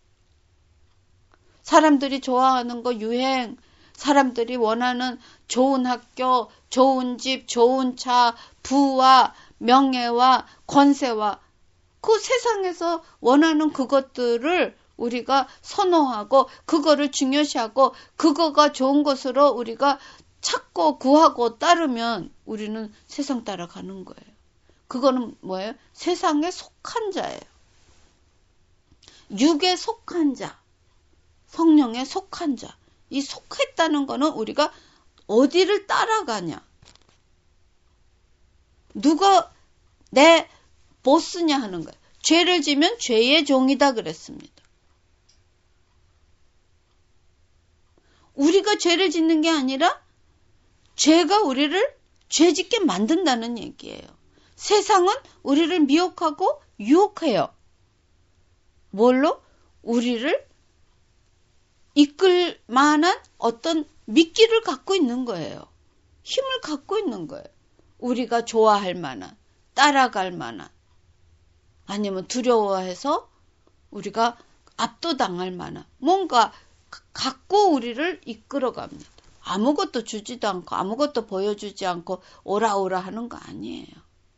사람들이 좋아하는 거 유행, 사람들이 원하는 좋은 학교, 좋은 집, 좋은 차, 부와 명예와 권세와 그 세상에서 원하는 그것들을 우리가 선호하고 그거를 중요시하고 그거가 좋은 것으로 우리가 찾고 구하고 따르면 우리는 세상 따라가는 거예요. 그거는 뭐예요? 세상에 속한 자예요. 육에 속한 자, 성령에 속한 자. 이 속했다는 거는 우리가 어디를 따라가냐. 누가 내 보스냐 하는 거예요. 죄를 지면 죄의 종이다 그랬습니다. 우리가 죄를 짓는 게 아니라 죄가 우리를 죄짓게 만든다는 얘기예요. 세상은 우리를 미혹하고 유혹해요. 뭘로? 우리를 이끌 만한 어떤 미끼를 갖고 있는 거예요. 힘을 갖고 있는 거예요. 우리가 좋아할 만한, 따라갈 만한, 아니면 두려워해서 우리가 압도당할 만한 뭔가 갖고 우리를 이끌어갑니다. 아무것도 주지도 않고 아무것도 보여주지 않고 오라오라 하는 거 아니에요.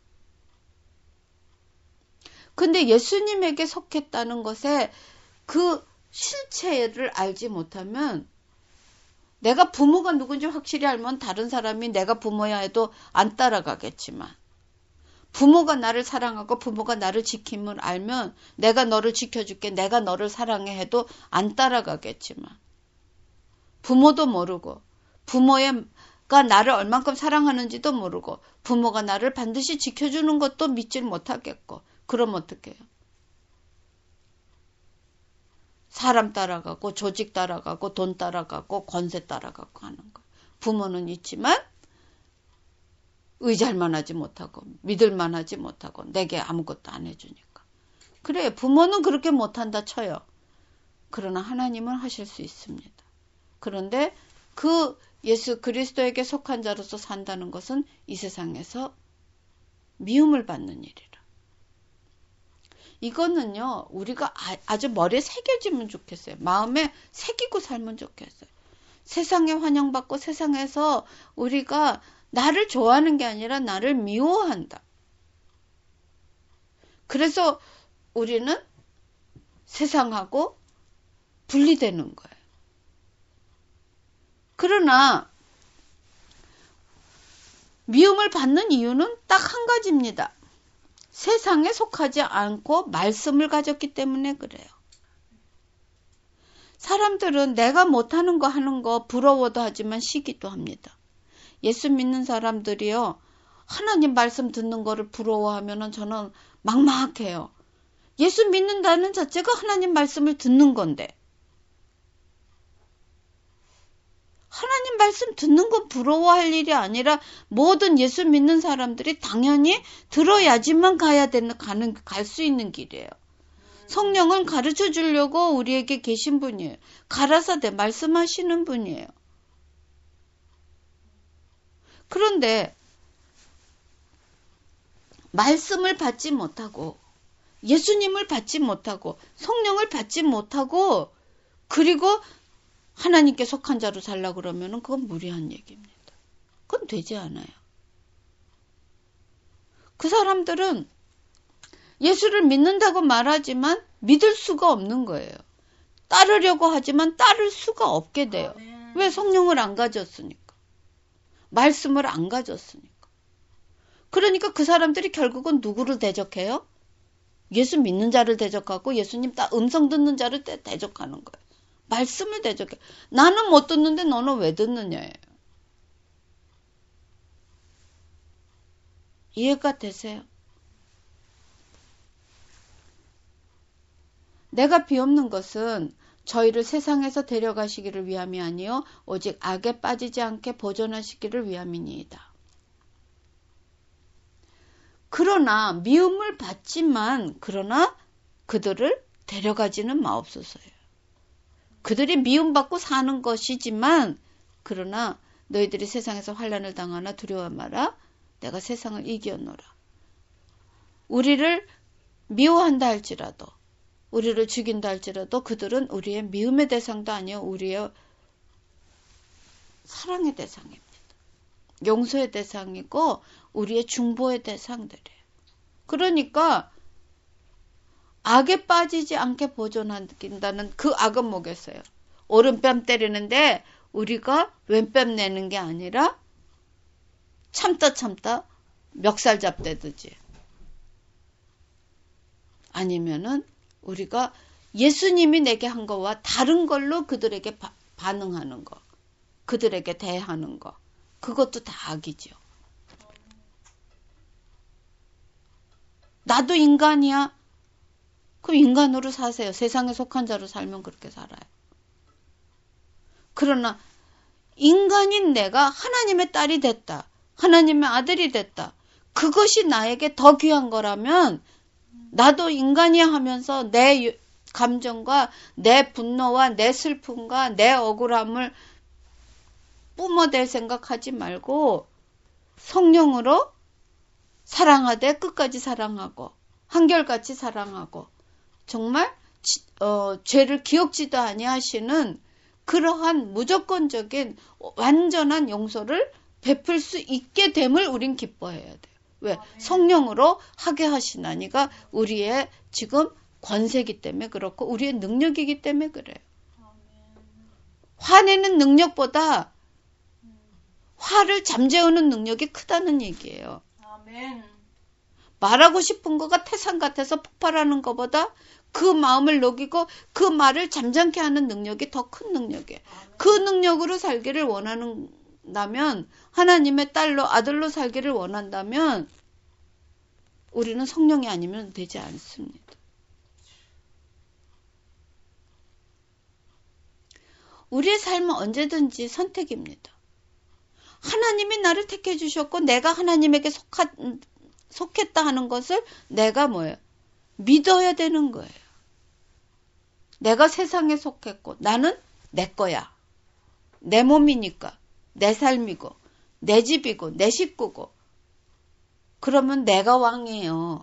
근데 예수님에게 속했다는 것에 그 실체를 알지 못하면, 내가 부모가 누군지 확실히 알면 다른 사람이 내가 부모야 해도 안 따라가겠지만, 부모가 나를 사랑하고 부모가 나를 지킴을 알면 내가 너를 지켜줄게, 내가 너를 사랑해 해도 안 따라가겠지만, 부모도 모르고 부모가 나를 얼만큼 사랑하는지도 모르고 부모가 나를 반드시 지켜주는 것도 믿질 못하겠고, 그럼 어떡해요? 사람 따라가고 조직 따라가고 돈 따라가고 권세 따라가고 하는 거. 부모는 있지만 의지할만 하지 못하고 믿을만 하지 못하고 내게 아무것도 안 해주니까. 그래, 부모는 그렇게 못한다 쳐요. 그러나 하나님은 하실 수 있습니다. 그런데 그 예수 그리스도에게 속한 자로서 산다는 것은 이 세상에서 미움을 받는 일이라. 이거는요, 우리가 아주 머리에 새겨지면 좋겠어요. 마음에 새기고 살면 좋겠어요. 세상에 환영받고 세상에서 우리가 나를 좋아하는 게 아니라 나를 미워한다. 그래서 우리는 세상하고 분리되는 거예요. 그러나 미움을 받는 이유는 딱 한 가지입니다. 세상에 속하지 않고 말씀을 가졌기 때문에 그래요. 사람들은 내가 못하는 거 하는 거 부러워도 하지만 시기도 합니다. 예수 믿는 사람들이요, 하나님 말씀 듣는 거를 부러워하면은 저는 막막해요. 예수 믿는다는 자체가 하나님 말씀을 듣는 건데, 하나님 말씀 듣는 건 부러워할 일이 아니라 모든 예수 믿는 사람들이 당연히 들어야지만 가야 되는, 가는, 갈 수 있는 길이에요. 성령은 가르쳐 주려고 우리에게 계신 분이에요. 가라사대 말씀하시는 분이에요. 그런데 말씀을 받지 못하고 예수님을 받지 못하고 성령을 받지 못하고 그리고 하나님께 속한 자로 살려고 그러면 그건 무리한 얘기입니다. 그건 되지 않아요. 그 사람들은 예수를 믿는다고 말하지만 믿을 수가 없는 거예요. 따르려고 하지만 따를 수가 없게 돼요. 왜? 성령을 안 가졌으니까. 말씀을 안 가졌으니까. 그러니까 그 사람들이 결국은 누구를 대적해요? 예수 믿는 자를 대적하고 예수님 딱 음성 듣는 자를 대적하는 거예요. 말씀을 대적해. 나는 못 듣는데 너는 왜 듣느냐예요. 이해가 되세요? 내가 비옵는 것은 저희를 세상에서 데려가시기를 위함이 아니요 오직 악에 빠지지 않게 보존하시기를 위함이니이다. 그러나 미움을 받지만 그러나 그들을 데려가지는 마옵소서요. 그들이 미움받고 사는 것이지만 그러나 너희들이 세상에서 환난을 당하나 두려워 마라. 내가 세상을 이기었노라. 우리를 미워한다 할지라도 우리를 죽인다 할지라도 그들은 우리의 미움의 대상도 아니요 우리의 사랑의 대상입니다. 용서의 대상이고 우리의 중보의 대상들이에요. 그러니까 악에 빠지지 않게 보존한다는 그 악은 뭐겠어요? 오른뺨 때리는데 우리가 왼뺨 내는 게 아니라 참다 참다 멱살 잡대듯이. 아니면은 우리가 예수님이 내게 한 거와 다른 걸로 그들에게 바, 반응하는 거, 그들에게 대하는 거, 그것도 다 악이죠. 나도 인간이야. 그럼 인간으로 사세요. 세상에 속한 자로 살면 그렇게 살아요. 그러나 인간인 내가 하나님의 딸이 됐다. 하나님의 아들이 됐다. 그것이 나에게 더 귀한 거라면 나도 인간이야 하면서 내 감정과 내 분노와 내 슬픔과 내 억울함을 뿜어댈 생각하지 말고 성령으로 사랑하되 끝까지 사랑하고 한결같이 사랑하고 정말 어, 죄를 기억지도 아니하시는 그러한 무조건적인 완전한 용서를 베풀 수 있게 됨을 우린 기뻐해야 돼요. 왜? 성령으로 하게 하시나니가 우리의 지금 권세이기 때문에 그렇고 우리의 능력이기 때문에 그래요. 화내는 능력보다 화를 잠재우는 능력이 크다는 얘기예요. 아멘. 말하고 싶은 거가 태산 같아서 폭발하는 것보다 그 마음을 녹이고 그 말을 잠잠케 하는 능력이 더 큰 능력이에요. 아멘. 그 능력으로 살기를 원한다면 하나님의 딸로 아들로 살기를 원한다면 우리는 성령이 아니면 되지 않습니다. 우리의 삶은 언제든지 선택입니다. 하나님이 나를 택해 주셨고 내가 하나님에게 속하, 속했다 하는 것을 내가 뭐예요? 믿어야 되는 거예요. 내가 세상에 속했고 나는 내 거야. 내 몸이니까 내 삶이고 내 집이고 내 식구고 그러면 내가 왕이에요.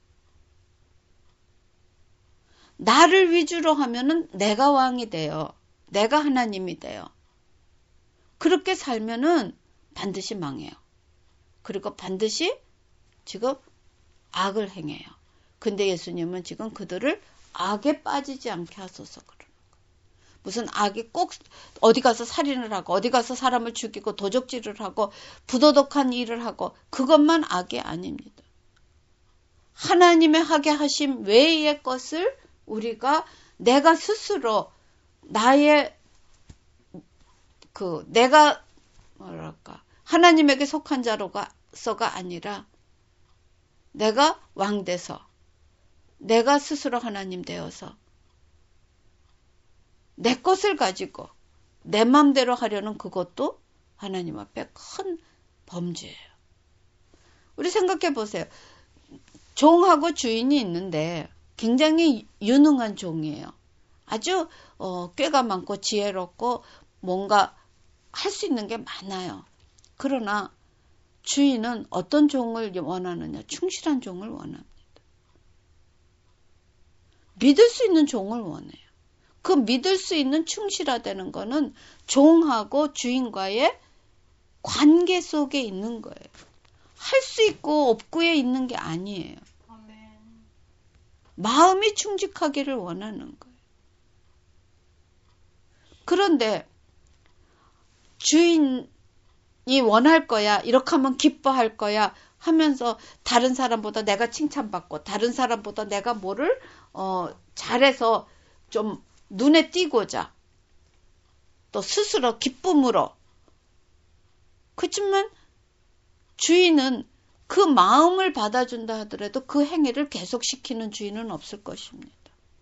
나를 위주로 하면은 내가 왕이 돼요. 내가 하나님이 돼요. 그렇게 살면은 반드시 망해요. 그리고 반드시 지금 악을 행해요. 근데 예수님은 지금 그들을 악에 빠지지 않게 하소서 그러는 거예요. 무슨 악이 꼭 어디 가서 살인을 하고 어디 가서 사람을 죽이고 도적질을 하고 부도덕한 일을 하고 그것만 악이 아닙니다. 하나님의 하게 하심 외의 것을 우리가 내가 스스로 나의 그 내가 뭐랄까 하나님에게 속한 자로서가 아니라 내가 왕 돼서 내가 스스로 하나님 되어서 내 것을 가지고 내 맘대로 하려는 그것도 하나님 앞에 큰 범죄예요. 우리 생각해 보세요. 종하고 주인이 있는데 굉장히 유능한 종이에요. 아주 어, 꾀가 많고 지혜롭고 뭔가 할 수 있는 게 많아요. 그러나 주인은 어떤 종을 원하느냐? 충실한 종을 원합니다. 믿을 수 있는 종을 원해요. 그 믿을 수 있는 충실하다는 거는 종하고 주인과의 관계 속에 있는 거예요. 할 수 있고 없고에 있는 게 아니에요. 아멘. 마음이 충직하기를 원하는 거예요. 그런데 주인이 원할 거야, 이렇게 하면 기뻐할 거야 하면서 다른 사람보다 내가 칭찬받고 다른 사람보다 내가 뭐를 어, 잘해서 좀 눈에 띄고자 또 스스로 기쁨으로 그렇지만 주인은 그 마음을 받아준다 하더라도 그 행위를 계속시키는 주인은 없을 것입니다.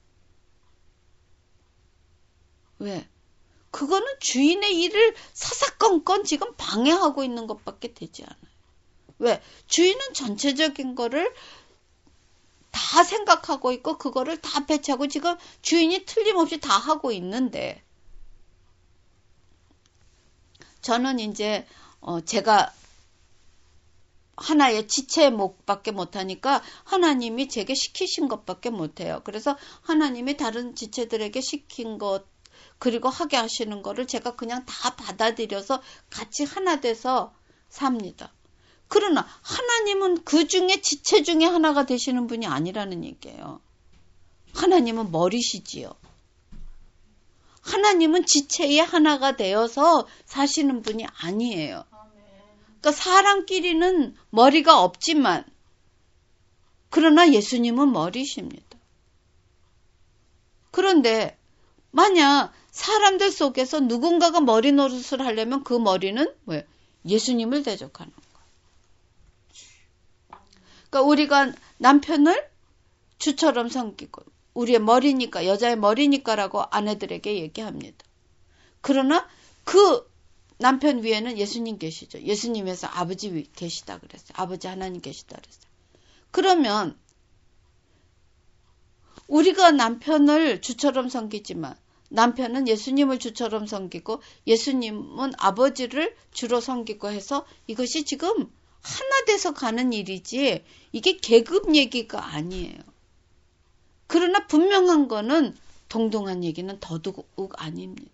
왜? 그거는 주인의 일을 사사건건 지금 방해하고 있는 것밖에 되지 않아요. 왜? 주인은 전체적인 거를 다 생각하고 있고 그거를 다 배치하고 지금 주인이 틀림없이 다 하고 있는데 저는 이제 어 제가 하나의 지체의 목밖에 못하니까 하나님이 제게 시키신 것밖에 못해요. 그래서 하나님이 다른 지체들에게 시킨 것 그리고 하게 하시는 거를 제가 그냥 다 받아들여서 같이 하나 돼서 삽니다. 그러나 하나님은 그 중에 지체 중에 하나가 되시는 분이 아니라는 얘기예요. 하나님은 머리시지요. 하나님은 지체의 하나가 되어서 사시는 분이 아니에요. 그러니까 사람끼리는 머리가 없지만 그러나 예수님은 머리십니다. 그런데 만약 사람들 속에서 누군가가 머리 노릇을 하려면 그 머리는 뭐예요? 예수님을 대적하는 거예요. 그러니까 우리가 남편을 주처럼 섬기고 우리의 머리니까 여자의 머리니까라고 아내들에게 얘기합니다. 그러나 그 남편 위에는 예수님 계시죠. 예수님에서 아버지 계시다 그랬어요. 아버지 하나님 계시다 그랬어요. 그러면 우리가 남편을 주처럼 섬기지만 남편은 예수님을 주처럼 섬기고 예수님은 아버지를 주로 섬기고 해서 이것이 지금 하나 돼서 가는 일이지 이게 계급 얘기가 아니에요. 그러나 분명한 거는 동등한 얘기는 더더욱 아닙니다.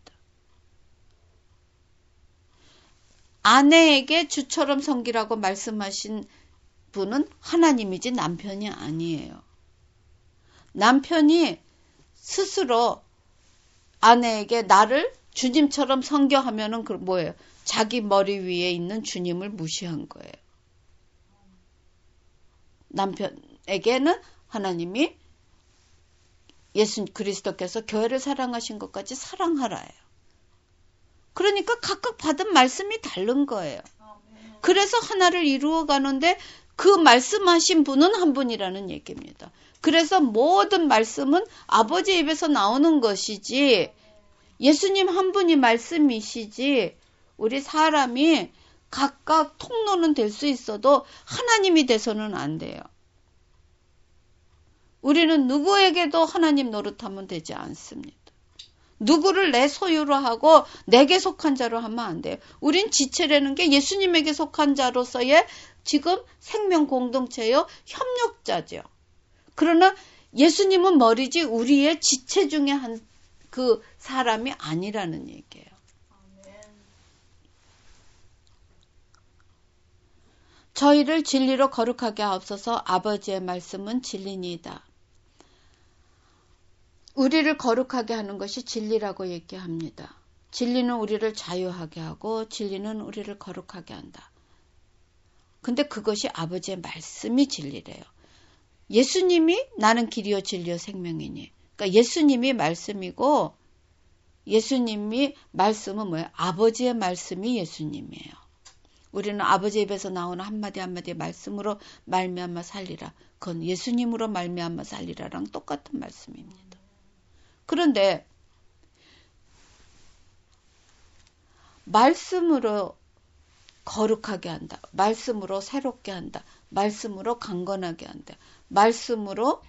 아내에게 주처럼 섬기라고 말씀하신 분은 하나님이지 남편이 아니에요. 남편이 스스로 아내에게 나를 주님처럼 섬겨하면은 그 뭐예요? 자기 머리 위에 있는 주님을 무시한 거예요. 남편에게는 하나님이 예수 그리스도께서 교회를 사랑하신 것까지 사랑하라예요. 그러니까 각각 받은 말씀이 다른 거예요. 그래서 하나를 이루어 가는데 그 말씀하신 분은 한 분이라는 얘기입니다. 그래서 모든 말씀은 아버지 입에서 나오는 것이지 예수님 한 분이 말씀이시지 우리 사람이 각각 통로는 될 수 있어도 하나님이 돼서는 안 돼요. 우리는 누구에게도 하나님 노릇하면 되지 않습니다. 누구를 내 소유로 하고 내게 속한 자로 하면 안 돼요. 우린 지체라는 게 예수님에게 속한 자로서의 지금 생명 공동체요, 협력자죠. 그러나 예수님은 머리지 우리의 지체 중에 한 그 사람이 아니라는 얘기예요. 저희를 진리로 거룩하게 하옵소서. 아버지의 말씀은 진리니이다. 우리를 거룩하게 하는 것이 진리라고 얘기합니다. 진리는 우리를 자유하게 하고 진리는 우리를 거룩하게 한다. 근데 그것이 아버지의 말씀이 진리래요. 예수님이 나는 길이요 진리요 생명이니. 그러니까 예수님이 말씀이고 예수님이 말씀은 뭐예요? 아버지의 말씀이 예수님이에요. 우리는 아버지 입에서 나오는 한마디 한마디 말씀으로 말미암아 살리라. 그건 예수님으로 말미암아 살리라랑 똑같은 말씀입니다. 그런데 말씀으로 거룩하게 한다. 말씀으로 새롭게 한다. 말씀으로 강건하게 한다. 말씀으로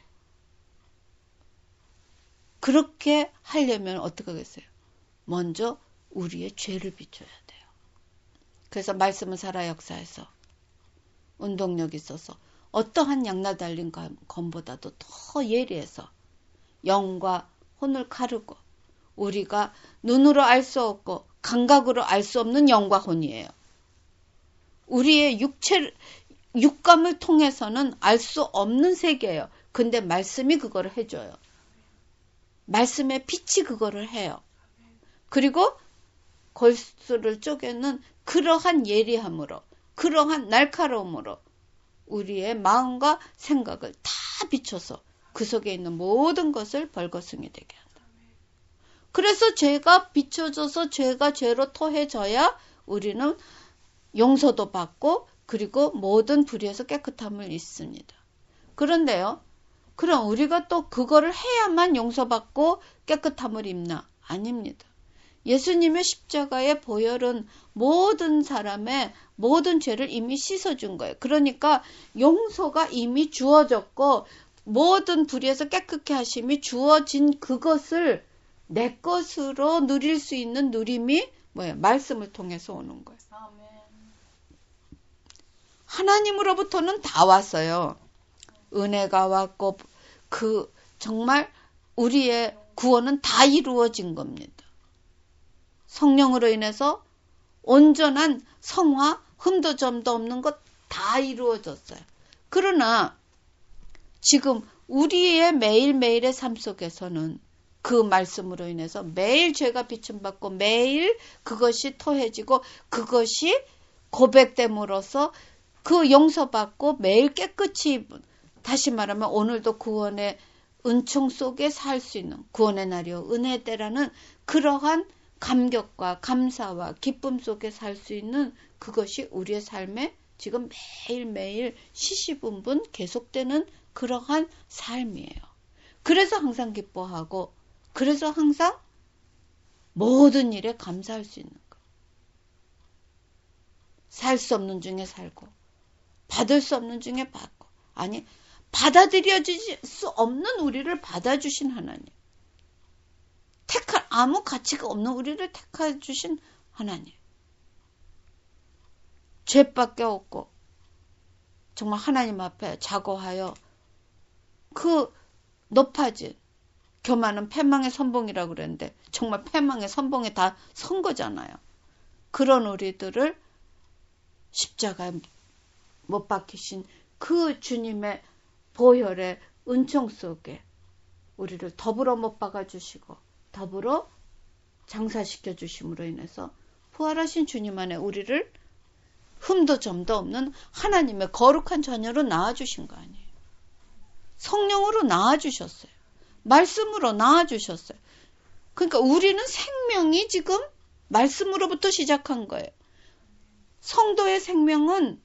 그렇게 하려면 어떻게 하겠어요? 먼저 우리의 죄를 비춰야 돼요. 그래서 말씀은 살아 역사에서 운동력 있어서 어떠한 양나 달린 검보다도 더 예리해서 영과 혼을 가르고 우리가 눈으로 알 수 없고 감각으로 알 수 없는 영과 혼이에요. 우리의 육체, 육감을 통해서는 알 수 없는 세계예요. 근데 말씀이 그거를 해줘요. 말씀의 빛이 그거를 해요. 그리고 골수를 쪼개는 그러한 예리함으로, 그러한 날카로움으로 우리의 마음과 생각을 다 비춰서 그 속에 있는 모든 것을 벌거숭이 되게 한다. 그래서 죄가 비춰져서 죄가 죄로 토해져야 우리는 용서도 받고 그리고 모든 불의에서 깨끗함을 입습니다. 그런데요. 그럼 우리가 또 그거를 해야만 용서받고 깨끗함을 입나? 아닙니다. 예수님의 십자가의 보혈은 모든 사람의 모든 죄를 이미 씻어준 거예요. 그러니까 용서가 이미 주어졌고 모든 불의에서 깨끗게 하심이 주어진 그것을 내 것으로 누릴 수 있는 누림이 뭐예요? 말씀을 통해서 오는 거예요. 하나님으로부터는 다 왔어요. 은혜가 왔고 그 정말 우리의 구원은 다 이루어진 겁니다. 성령으로 인해서 온전한 성화, 흠도 점도 없는 것 다 이루어졌어요. 그러나 지금 우리의 매일매일의 삶 속에서는 그 말씀으로 인해서 매일 죄가 비춤받고 매일 그것이 토해지고 그것이 고백됨으로써 그 용서받고 매일 깨끗이 다시 말하면 오늘도 구원의 은총 속에 살 수 있는 구원의 날이요 은혜의 때라는 그러한 감격과 감사와 기쁨 속에 살 수 있는 그것이 우리의 삶에 지금 매일매일 시시분분 계속되는 그러한 삶이에요. 그래서 항상 기뻐하고 그래서 항상 모든 일에 감사할 수 있는 거. 살 수 없는 중에 살고 받을 수 없는 중에 받고 아니 받아들여질 수 없는 우리를 받아주신 하나님. 택할 아무 가치가 없는 우리를 택해주신 하나님. 죄밖에 없고 정말 하나님 앞에 자고하여 그 높아진 교만은 패망의 선봉이라고 그랬는데 정말 패망의 선봉에 다 선 거잖아요. 그런 우리들을 십자가에 못 박히신 그 주님의 보혈의 은총 속에 우리를 더불어 못 박아주시고 더불어 장사시켜 주심으로 인해서 부활하신 주님 안에 우리를 흠도 점도 없는 하나님의 거룩한 자녀로 낳아주신 거 아니에요. 성령으로 낳아주셨어요. 말씀으로 낳아주셨어요. 그러니까 우리는 생명이 지금 말씀으로부터 시작한 거예요. 성도의 생명은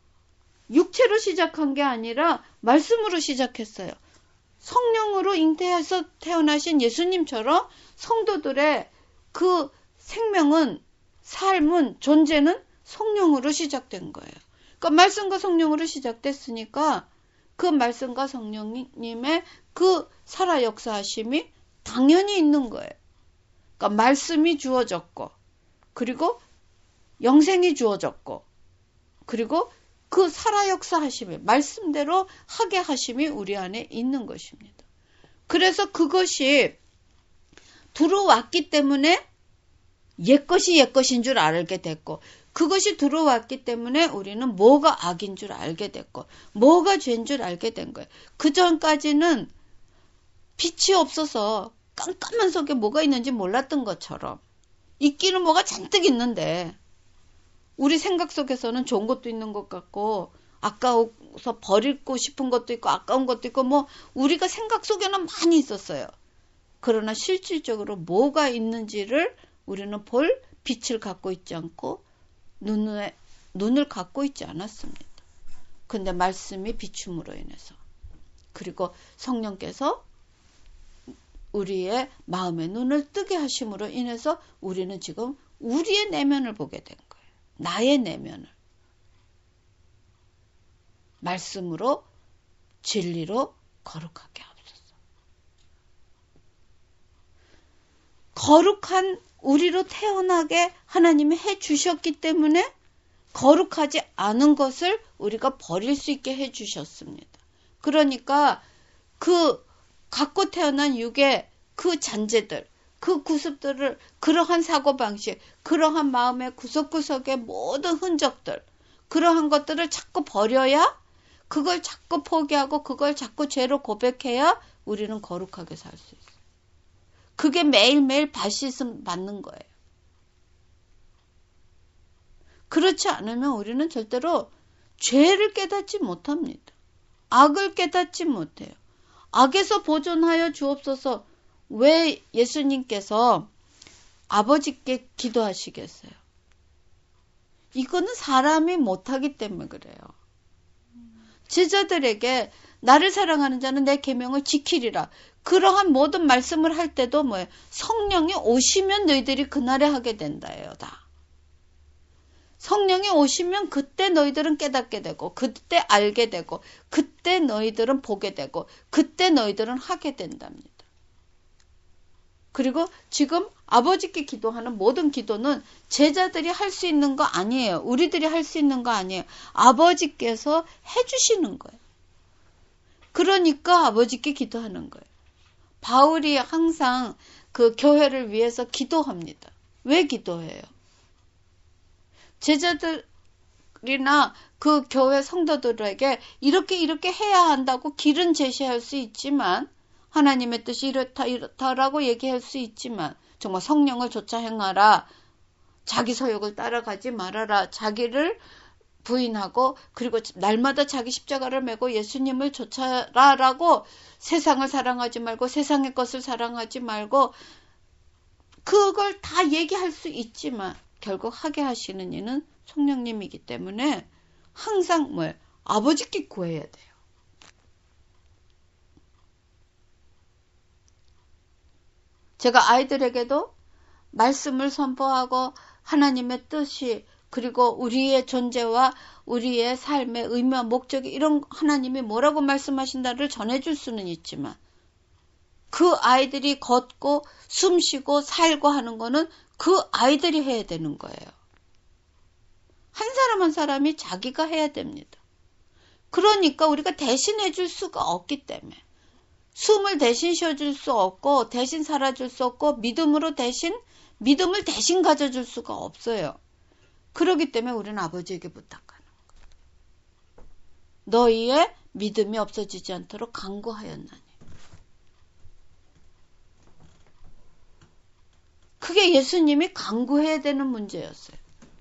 육체로 시작한 게 아니라 말씀으로 시작했어요. 성령으로 잉태해서 태어나신 예수님처럼 성도들의 그 생명은 삶은 존재는 성령으로 시작된 거예요. 그러니까 말씀과 성령으로 시작됐으니까 그 말씀과 성령님의 그 살아 역사하심이 당연히 있는 거예요. 그러니까 말씀이 주어졌고 그리고 영생이 주어졌고 그리고 그 살아 역사하심이 말씀대로 하게 하심이 우리 안에 있는 것입니다. 그래서 그것이 들어왔기 때문에 옛것이 옛것인 줄 알게 됐고 그것이 들어왔기 때문에 우리는 뭐가 악인 줄 알게 됐고 뭐가 죄인 줄 알게 된 거예요. 그 전까지는 빛이 없어서 깜깜한 속에 뭐가 있는지 몰랐던 것처럼 있기는 뭐가 잔뜩 있는데 우리 생각 속에서는 좋은 것도 있는 것 같고 아까워서 버리고 싶은 것도 있고 아까운 것도 있고 뭐 우리가 생각 속에는 많이 있었어요. 그러나 실질적으로 뭐가 있는지를 우리는 볼 빛을 갖고 있지 않고 눈에, 눈을 갖고 있지 않았습니다. 근데 말씀이 비춤으로 인해서 그리고 성령께서 우리의 마음의 눈을 뜨게 하심으로 인해서 우리는 지금 우리의 내면을 보게 된 거예요. 나의 내면을. 말씀으로 진리로 거룩하게 하옵소서. 거룩한 우리로 태어나게 하나님이 해주셨기 때문에 거룩하지 않은 것을 우리가 버릴 수 있게 해주셨습니다. 그러니까 그 갖고 태어난 육의 그 잔재들, 그 구습들을 그러한 사고방식, 그러한 마음의 구석구석의 모든 흔적들, 그러한 것들을 자꾸 버려야 그걸 자꾸 포기하고 그걸 자꾸 죄로 고백해야 우리는 거룩하게 살 수 있어요. 그게 매일매일 발씻음 받는 거예요. 그렇지 않으면 우리는 절대로 죄를 깨닫지 못합니다. 악을 깨닫지 못해요. 악에서 보존하여 주옵소서. 왜 예수님께서 아버지께 기도하시겠어요? 이거는 사람이 못하기 때문에 그래요. 제자들에게 나를 사랑하는 자는 내 계명을 지키리라. 그러한 모든 말씀을 할 때도 뭐예요? 성령이 오시면 너희들이 그날에 하게 된다예요. 다. 성령이 오시면 그때 너희들은 깨닫게 되고 그때 알게 되고 그때 너희들은 보게 되고 그때 너희들은 하게 된답니다. 그리고 지금 아버지께 기도하는 모든 기도는 제자들이 할 수 있는 거 아니에요. 우리들이 할 수 있는 거 아니에요. 아버지께서 해주시는 거예요. 그러니까 아버지께 기도하는 거예요. 바울이 항상 그 교회를 위해서 기도합니다. 왜 기도해요? 제자들이나 그 교회 성도들에게 이렇게 이렇게 해야 한다고 길은 제시할 수 있지만 하나님의 뜻이 이렇다 이렇다라고 얘기할 수 있지만 정말 성령을 좇아 행하라. 자기 소욕을 따라가지 말아라. 자기를 부인하고 그리고 날마다 자기 십자가를 메고 예수님을 좇아라라고 세상을 사랑하지 말고 세상의 것을 사랑하지 말고 그걸 다 얘기할 수 있지만 결국 하게 하시는 이는 성령님이기 때문에 항상 뭐 아버지께 구해야 돼요. 제가 아이들에게도 말씀을 선포하고 하나님의 뜻이 그리고 우리의 존재와 우리의 삶의 의미와 목적이 이런 하나님이 뭐라고 말씀하신다를 전해줄 수는 있지만 그 아이들이 걷고 숨쉬고 살고 하는 거는 그 아이들이 해야 되는 거예요. 한 사람 한 사람이 자기가 해야 됩니다. 그러니까 우리가 대신 해줄 수가 없기 때문에 숨을 대신 쉬어줄 수 없고 대신 살아줄 수 없고 믿음으로 대신 믿음을 대신 가져줄 수가 없어요. 그렇기 때문에 우리는 아버지에게 부탁하는 거예요. 너희의 믿음이 없어지지 않도록 간구하였나니. 그게 예수님이 간구해야 되는 문제였어요.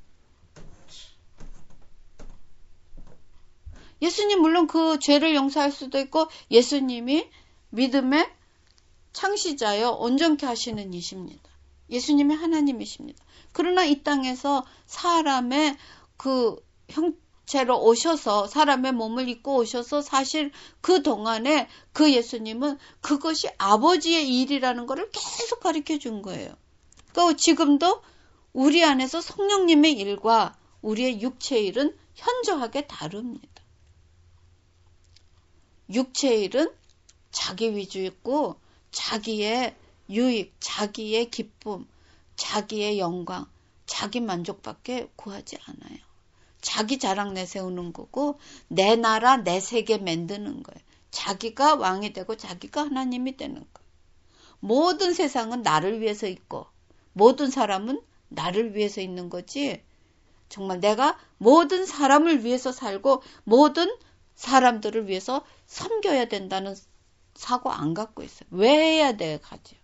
예수님 물론 그 죄를 용서할 수도 있고 예수님이 믿음의 창시자여 온전케 하시는 이십니다. 예수님이 하나님이십니다. 그러나 이 땅에서 사람의 그 형체로 오셔서 사람의 몸을 입고 오셔서 사실 그 동안에 그 예수님은 그것이 아버지의 일이라는 것을 계속 가르쳐 준 거예요. 그러니까 지금도 우리 안에서 성령님의 일과 우리의 육체의 일은 현저하게 다릅니다. 육체의 일은 자기 위주였고 자기의 유익, 자기의 기쁨, 자기의 영광, 자기 만족밖에 구하지 않아요. 자기 자랑 내세우는 거고 내 나라, 내 세계 만드는 거예요. 자기가 왕이 되고 자기가 하나님이 되는 거예요. 모든 세상은 나를 위해서 있고 모든 사람은 나를 위해서 있는 거지. 정말 내가 모든 사람을 위해서 살고 모든 사람들을 위해서 섬겨야 된다는 사고 안 갖고 있어요. 왜 해야 돼? 가죠.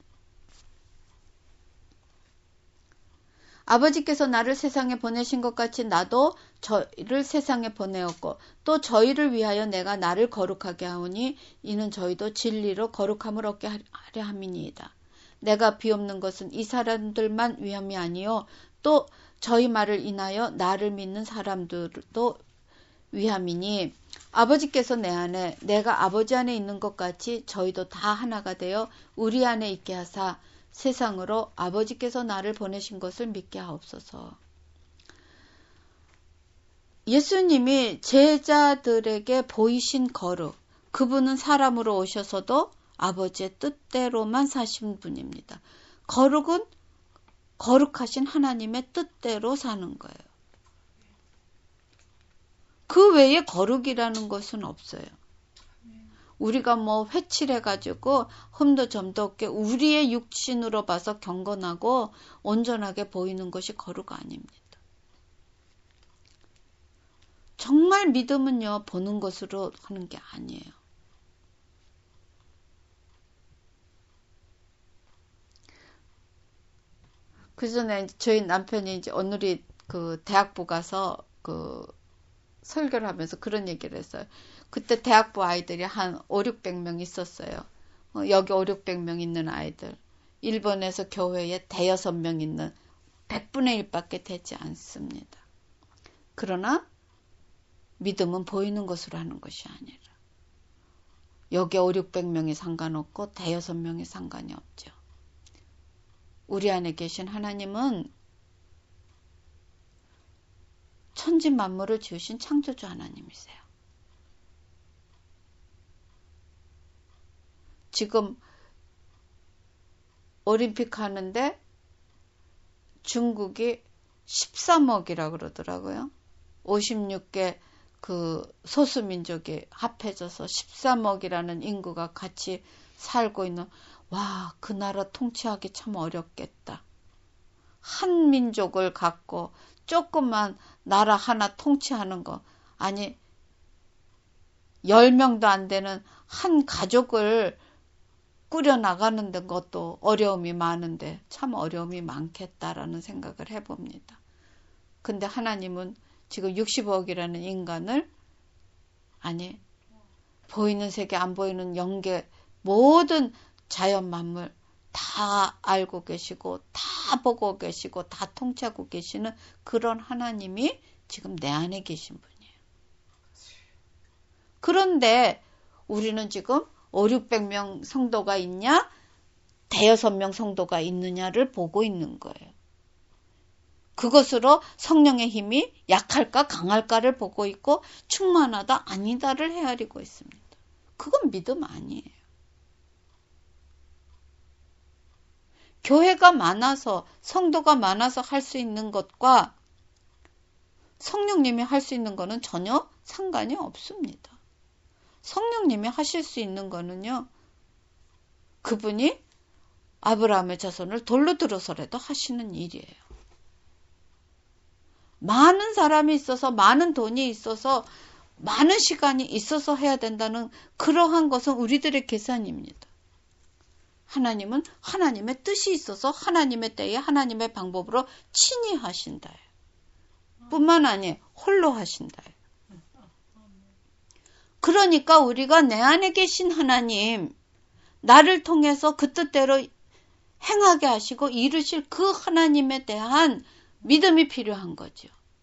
아버지께서 나를 세상에 보내신 것 같이 나도 저희를 세상에 보내었고 또 저희를 위하여 내가 나를 거룩하게 하오니 이는 저희도 진리로 거룩함을 얻게 하려 함이니이다. 내가 비옵는 것은 이 사람들만 위함이 아니요 또 저희 말을 인하여 나를 믿는 사람들도 위함이니 아버지께서 내 안에 내가 아버지 안에 있는 것 같이 저희도 다 하나가 되어 우리 안에 있게 하사 세상으로 아버지께서 나를 보내신 것을 믿게 하옵소서. 예수님이 제자들에게 보이신 거룩, 그분은 사람으로 오셔서도 아버지의 뜻대로만 사신 분입니다. 거룩은 거룩하신 하나님의 뜻대로 사는 거예요. 그 외에 거룩이라는 것은 없어요. 우리가 뭐 회칠해가지고 흠도 점도 없게 우리의 육신으로 봐서 경건하고 온전하게 보이는 것이 거룩 아닙니다. 정말 믿음은요, 보는 것으로 하는 게 아니에요. 그 전에 저희 남편이 이제 오늘이 그 대학부 가서 그 설교를 하면서 그런 얘기를 했어요. 그때 대학부 아이들이 한 오륙백 명 있었어요. 어, 여기 오륙백 명 있는 아이들. 일본에서 교회에 대여섯 명 있는 백분의 일밖에 되지 않습니다. 그러나 믿음은 보이는 것으로 하는 것이 아니라 여기 오륙백 명이 상관없고 대여섯 명이 상관이 없죠. 우리 안에 계신 하나님은 천지 만물을 지으신 창조주 하나님이세요. 지금 올림픽 하는데 중국이 십삼억이라 그러더라고요. 오십육 개 그 소수민족이 합해져서 십삼억이라는 인구가 같이 살고 있는, 와, 그 나라 통치하기 참 어렵겠다. 한 민족을 갖고 조그만 나라 하나 통치하는 거, 아니 열 명도 안 되는 한 가족을 꾸려나가는 것도 어려움이 많은데 참 어려움이 많겠다라는 생각을 해봅니다. 근데 하나님은 지금 육십억이라는 인간을, 아니 보이는 세계 안 보이는 영계 모든 자연 만물 다 알고 계시고 다 보고 계시고 다 통치하고 계시는 그런 하나님이 지금 내 안에 계신 분이에요. 그런데 우리는 지금 오륙백 명 성도가 있냐 대여섯 명 성도가 있느냐를 보고 있는 거예요. 그것으로 성령의 힘이 약할까 강할까를 보고 있고 충만하다 아니다를 헤아리고 있습니다. 그건 믿음 아니에요. 교회가 많아서 성도가 많아서 할 수 있는 것과 성령님이 할 수 있는 거는 전혀 상관이 없습니다. 성령님이 하실 수 있는 거는요. 그분이 아브라함의 자손을 돌로 들어서라도 하시는 일이에요. 많은 사람이 있어서 많은 돈이 있어서 많은 시간이 있어서 해야 된다는 그러한 것은 우리들의 계산입니다. 하나님은 하나님의 뜻이 있어서 하나님의 때에 하나님의 방법으로 친히 하신다. 뿐만 아니에요. 홀로 하신다. 그러니까 우리가 내 안에 계신 하나님, 나를 통해서 그 뜻대로 행하게 하시고 이루실 그 하나님에 대한 믿음이 필요한 거죠.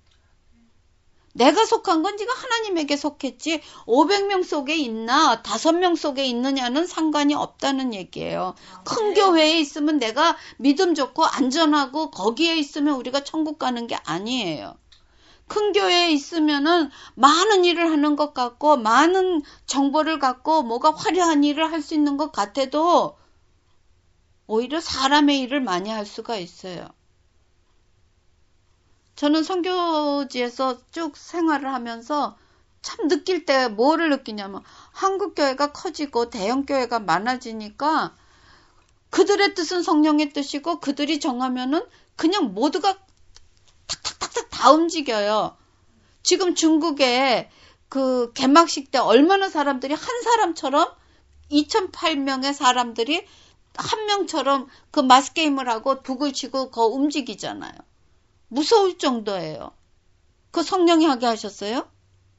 내가 속한 건 네가 하나님에게 속했지 오백 명 속에 있나 다섯 명 속에 있느냐는 상관이 없다는 얘기예요. 큰 교회에 있으면 내가 믿음 좋고 안전하고 거기에 있으면 우리가 천국 가는 게 아니에요. 큰 교회에 있으면은 많은 일을 하는 것 같고 많은 정보를 갖고 뭐가 화려한 일을 할 수 있는 것 같아도 오히려 사람의 일을 많이 할 수가 있어요. 저는 선교지에서 쭉 생활을 하면서 참 느낄 때 뭐를 느끼냐면 한국 교회가 커지고 대형 교회가 많아지니까 그들의 뜻은 성령의 뜻이고 그들이 정하면은 그냥 모두가 탁탁탁탁 다 움직여요. 지금 중국에 그 개막식 때 얼마나 사람들이 한 사람처럼 이천팔 명의 사람들이 한 명처럼 그 마스게임을 하고 북을 치고 거 움직이잖아요. 무서울 정도예요. 그 성령이 하게 하셨어요?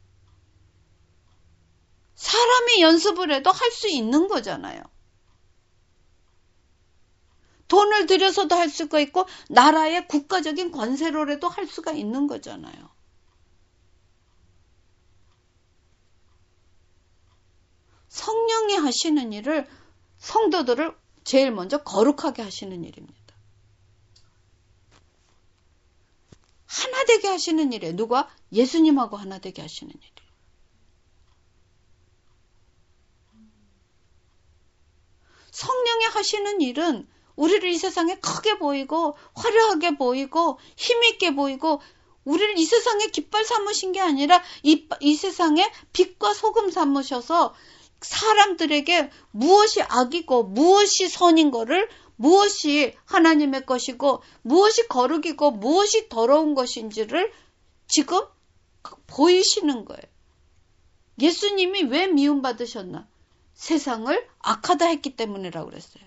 사람이 연습을 해도 할 수 있는 거잖아요. 돈을 들여서도 할 수가 있고 나라의 국가적인 권세로라도 할 수가 있는 거잖아요. 성령이 하시는 일을 성도들을 제일 먼저 거룩하게 하시는 일입니다. 하나 되게 하시는 일이에요. 누가? 예수님하고 하나 되게 하시는 일이에요. 성령이 하시는 일은 우리를 이 세상에 크게 보이고 화려하게 보이고 힘있게 보이고 우리를 이 세상에 깃발 삼으신 게 아니라 이, 이 세상에 빛과 소금 삼으셔서 사람들에게 무엇이 악이고 무엇이 선인 거를 무엇이 하나님의 것이고 무엇이 거룩이고 무엇이 더러운 것인지를 지금 보이시는 거예요. 예수님이 왜 미움받으셨나? 세상을 악하다 했기 때문이라고 그랬어요.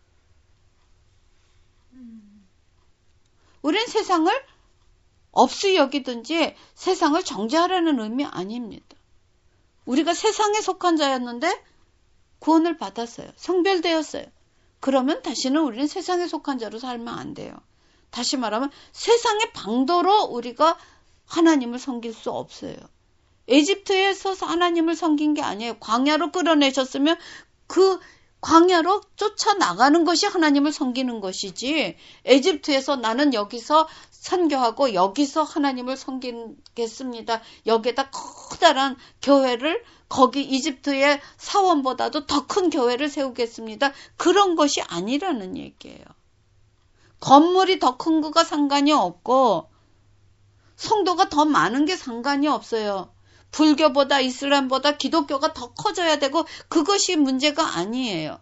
우린 세상을 없이 여기든지 세상을 정죄하라는 의미 아닙니다. 우리가 세상에 속한 자였는데 구원을 받았어요. 성별되었어요. 그러면 다시는 우리는 세상에 속한 자로 살면 안 돼요. 다시 말하면 세상의 방도로 우리가 하나님을 섬길 수 없어요. 에집트에서 하나님을 섬긴 게 아니에요. 광야로 끌어내셨으면 그 광야로 쫓아나가는 것이 하나님을 섬기는 것이지 에집트에서 나는 여기서 선교하고 여기서 하나님을 섬기겠습니다. 여기에다 커다란 교회를 거기 이집트의 사원보다도 더 큰 교회를 세우겠습니다. 그런 것이 아니라는 얘기예요. 건물이 더 큰 거가 상관이 없고 성도가 더 많은 게 상관이 없어요. 불교보다 이슬람보다 기독교가 더 커져야 되고 그것이 문제가 아니에요.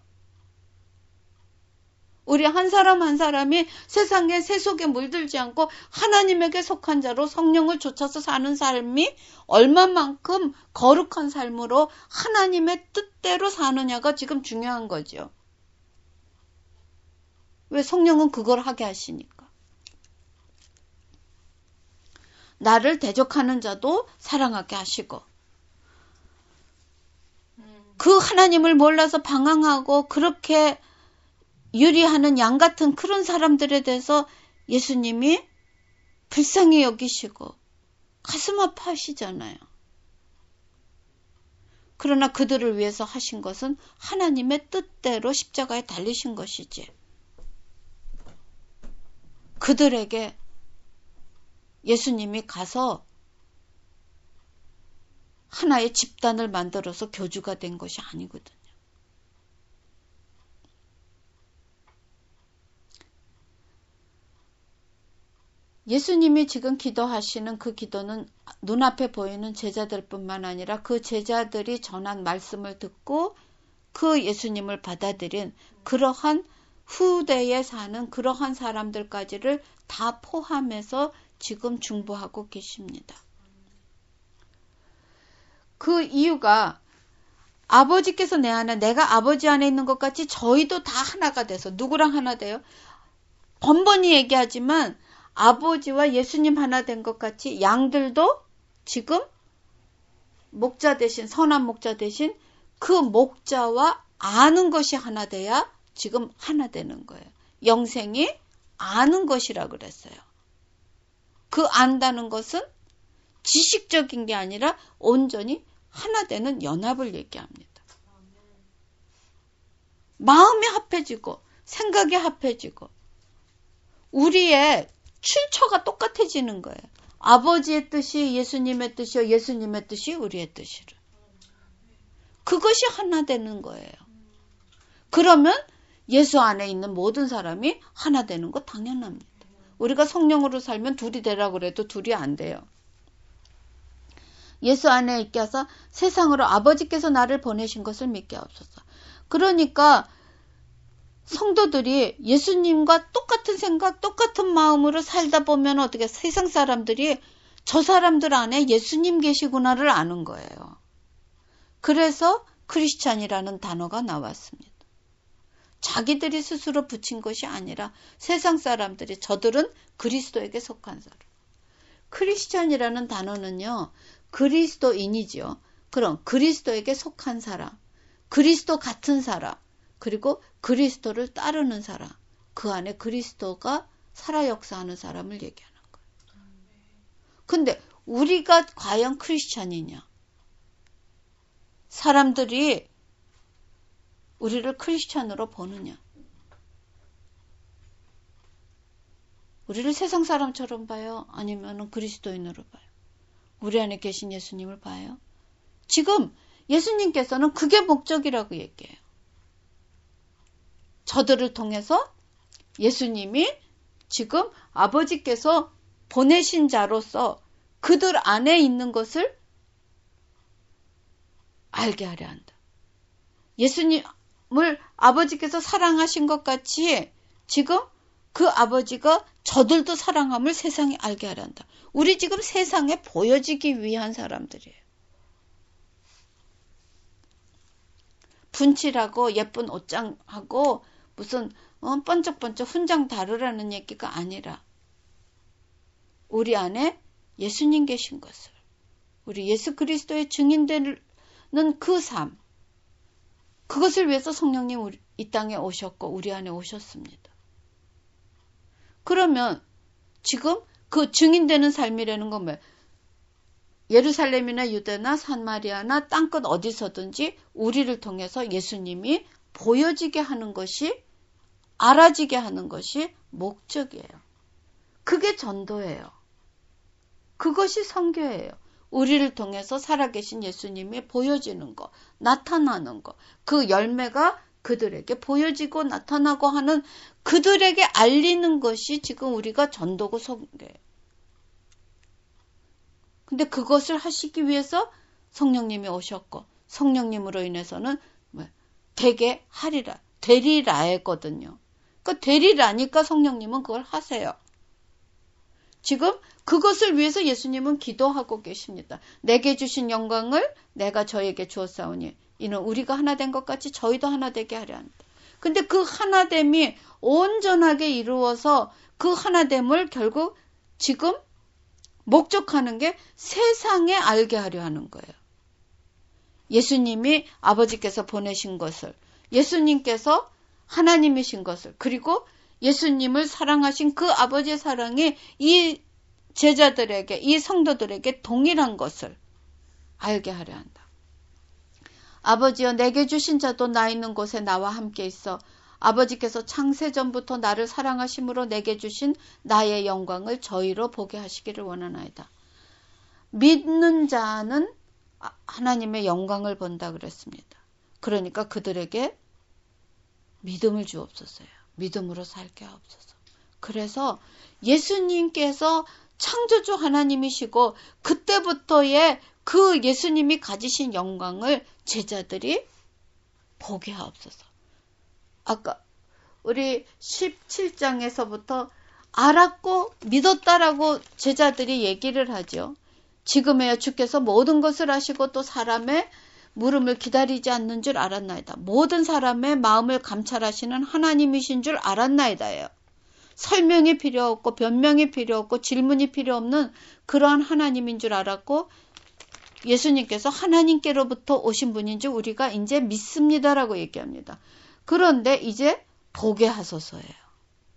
우리 한 사람 한 사람이 세상의 세속에 물들지 않고 하나님에게 속한 자로 성령을 쫓아서 사는 삶이 얼마만큼 거룩한 삶으로 하나님의 뜻대로 사느냐가 지금 중요한 거죠. 왜? 성령은 그걸 하게 하시니까. 나를 대적하는 자도 사랑하게 하시고 그 하나님을 몰라서 방황하고 그렇게 유리하는 양 같은 그런 사람들에 대해서 예수님이 불쌍히 여기시고 가슴 아파하시잖아요. 그러나 그들을 위해서 하신 것은 하나님의 뜻대로 십자가에 달리신 것이지. 그들에게 예수님이 가서 하나의 집단을 만들어서 교주가 된 것이 아니거든요. 예수님이 지금 기도하시는 그 기도는 눈앞에 보이는 제자들뿐만 아니라 그 제자들이 전한 말씀을 듣고 그 예수님을 받아들인 그러한 후대에 사는 그러한 사람들까지를 다 포함해서 지금 중보하고 계십니다. 그 이유가 아버지께서 내 안에, 내가 아버지 안에 있는 것 같이 저희도 다 하나가 돼서, 누구랑 하나 돼요? 번번이 얘기하지만 아버지와 예수님 하나 된 것 같이 양들도 지금 목자 대신, 선한 목자 대신 그 목자와 아는 것이 하나 돼야 지금 하나 되는 거예요. 영생이 아는 것이라 그랬어요. 그 안다는 것은 지식적인 게 아니라 온전히 하나 되는 연합을 얘기합니다. 마음이 합해지고 생각이 합해지고 우리의 출처가 똑같아지는 거예요. 아버지의 뜻이 예수님의 뜻이요, 예수님의 뜻이 우리의 뜻이로. 그것이 하나 되는 거예요. 그러면 예수 안에 있는 모든 사람이 하나 되는 거 당연합니다. 우리가 성령으로 살면 둘이 되라고 그래도 둘이 안 돼요. 예수 안에 있게 하사 세상으로 아버지께서 나를 보내신 것을 믿게 하옵소서. 그러니까 성도들이 예수님과 똑같은 생각, 똑같은 마음으로 살다 보면 어떻게 세상 사람들이 저 사람들 안에 예수님 계시구나를 아는 거예요. 그래서 크리스찬이라는 단어가 나왔습니다. 자기들이 스스로 붙인 것이 아니라 세상 사람들이 저들은 그리스도에게 속한 사람. 크리스찬이라는 단어는요. 그리스도인이죠. 그럼 그리스도에게 속한 사람, 그리스도 같은 사람, 그리고 그리스도를 따르는 사람, 그 안에 그리스도가 살아 역사하는 사람을 얘기하는 거예요. 근데 우리가 과연 크리스찬이냐? 사람들이 우리를 크리스찬으로 보느냐? 우리를 세상 사람처럼 봐요? 아니면 그리스도인으로 봐요? 우리 안에 계신 예수님을 봐요? 지금 예수님께서는 그게 목적이라고 얘기해요. 저들을 통해서 예수님이 지금 아버지께서 보내신 자로서 그들 안에 있는 것을 알게 하려 한다. 예수님을 아버지께서 사랑하신 것 같이 지금 그 아버지가 저들도 사랑함을 세상에 알게 하려 한다. 우리 지금 세상에 보여지기 위한 사람들이에요. 분칠하고 예쁜 옷장하고 무슨 어, 번쩍번쩍 훈장 다루라는 얘기가 아니라 우리 안에 예수님 계신 것을, 우리 예수 그리스도의 증인되는 그 삶, 그것을 위해서 성령님 우리, 이 땅에 오셨고 우리 안에 오셨습니다. 그러면 지금 그 증인되는 삶이라는 건 뭐예요? 예루살렘이나 유대나 산마리아나 땅끝 어디서든지 우리를 통해서 예수님이 보여지게 하는 것이, 알아지게 하는 것이 목적이에요. 그게 전도예요. 그것이 선교예요. 우리를 통해서 살아계신 예수님이 보여지는 것, 나타나는 것, 그 열매가 그들에게 보여지고 나타나고 하는, 그들에게 알리는 것이 지금 우리가 전도고 선교예요. 근데 그것을 하시기 위해서 성령님이 오셨고, 성령님으로 인해서는 뭐 되게 하리라, 되리라 했거든요. 그러니까 되리라니까 성령님은 그걸 하세요. 지금 그것을 위해서 예수님은 기도하고 계십니다. 내게 주신 영광을 내가 저에게 주었사오니 이는 우리가 하나 된 것 같이 저희도 하나 되게 하려 합니다. 근데 그 하나됨이 온전하게 이루어서 그 하나됨을 결국 지금 목적하는 게 세상에 알게 하려 하는 거예요. 예수님이 아버지께서 보내신 것을, 예수님께서 하나님이신 것을, 그리고 예수님을 사랑하신 그 아버지의 사랑이 이 제자들에게, 이 성도들에게 동일한 것을 알게 하려 한다. 아버지여, 내게 주신 자도 나 있는 곳에 나와 함께 있어 아버지께서 창세전부터 나를 사랑하심으로 내게 주신 나의 영광을 저희로 보게 하시기를 원하나이다. 믿는 자는 하나님의 영광을 본다 그랬습니다. 그러니까 그들에게 믿음을 주옵소서요. 믿음으로 살게 하옵소서. 그래서 예수님께서 창조주 하나님이시고 그때부터의 그 예수님이 가지신 영광을 제자들이 보게 하옵소서. 아까 우리 십칠 장에서부터 알았고 믿었다라고 제자들이 얘기를 하죠. 지금에야 주께서 모든 것을 아시고 또 사람의 물음을 기다리지 않는 줄 알았나이다. 모든 사람의 마음을 감찰하시는 하나님이신 줄 알았나이다예요. 설명이 필요 없고 변명이 필요 없고 질문이 필요 없는 그러한 하나님인 줄 알았고 예수님께서 하나님께로부터 오신 분인 줄 우리가 이제 믿습니다라고 얘기합니다. 그런데 이제 보게 하소서예요.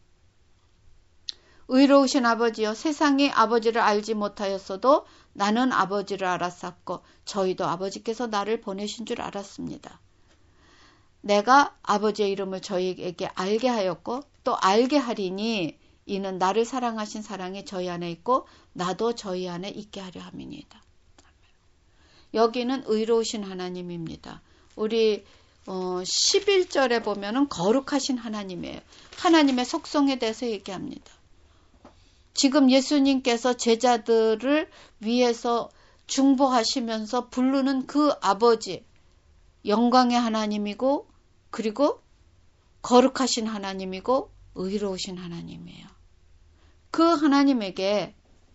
의로우신 아버지여, 세상이 아버지를 알지 못하였어도 나는 아버지를 알았었고 저희도 아버지께서 나를 보내신 줄 알았습니다. 내가 아버지의 이름을 저희에게 알게 하였고 또 알게 하리니 이는 나를 사랑하신 사랑이 저희 안에 있고 나도 저희 안에 있게 하려 함이니이다. 여기는 의로우신 하나님입니다. 우리 어, 십일 절에 보면은 거룩하신 하나님이에요. 하나님의 속성에 대해서 얘기합니다. 지금 예수님께서 제자들을 위해서 중보하시면서 부르는 그 아버지, 영광의 하나님이고 그리고 거룩하신 하나님이고 의로우신 하나님이에요. 그 하나님에게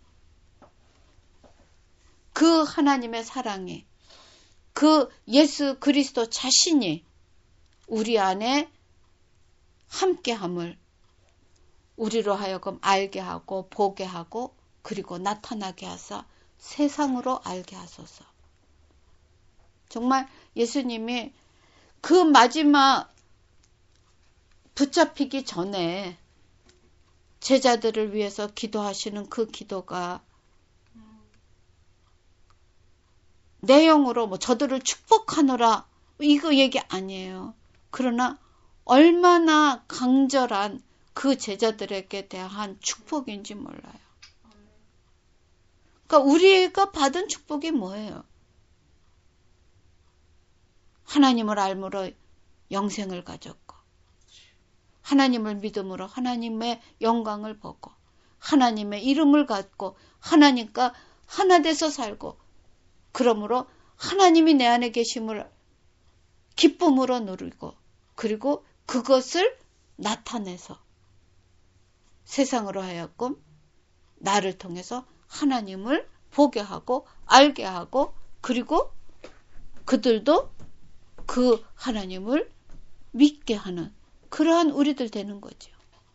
그 하나님의 사랑이 그 예수 그리스도 자신이 우리 안에 함께함을 우리로 하여금 알게 하고 보게 하고 그리고 나타나게 하사 세상으로 알게 하소서. 정말 예수님이 그 마지막 붙잡히기 전에 제자들을 위해서 기도하시는 그 기도가 내용으로 뭐 저들을 축복하노라 이거 얘기 아니에요. 그러나 얼마나 강절한 그 제자들에게 대한 축복인지 몰라요. 그러니까 우리가 받은 축복이 뭐예요? 하나님을 알므로 영생을 가졌고 하나님을 믿음으로 하나님의 영광을 보고 하나님의 이름을 갖고 하나님과 하나 돼서 살고 그러므로 하나님이 내 안에 계심을 기쁨으로 누리고 그리고 그것을 나타내서 세상으로 하여금 나를 통해서 하나님을 보게 하고 알게 하고 그리고 그들도 그 하나님을 믿게 하는 그러한 우리들 되는 거죠.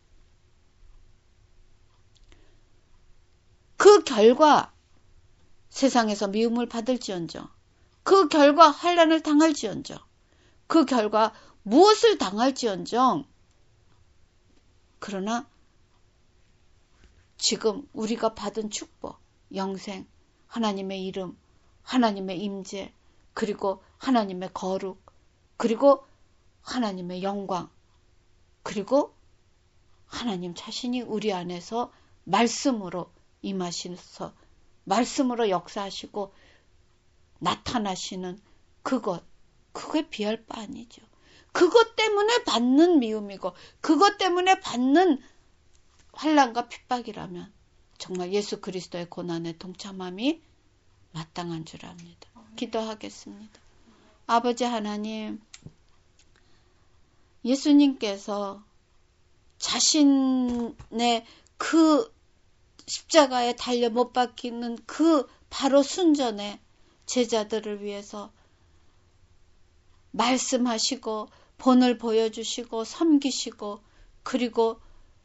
그 결과 세상에서 미움을 받을지언정 그 결과 환난을 당할지언정 그 결과 무엇을 당할지언정 그러나 지금 우리가 받은 축복, 영생, 하나님의 이름, 하나님의 임재, 그리고 하나님의 거룩, 그리고 하나님의 영광, 그리고 하나님 자신이 우리 안에서 말씀으로 임하셔서 말씀으로 역사하시고 나타나시는 그것, 그게 비할 바 아니죠. 그것 때문에 받는 미움이고 그것 때문에 받는 환난과 핍박이라면 정말 예수 그리스도의 고난에 동참함이 마땅한 줄 압니다. 기도하겠습니다. 아버지 하나님, 예수님께서 자신의 그 십자가에 달려 못 박히는 그 바로 순전에 제자들을 위해서 말씀하시고 본을 보여주시고 섬기시고 그리고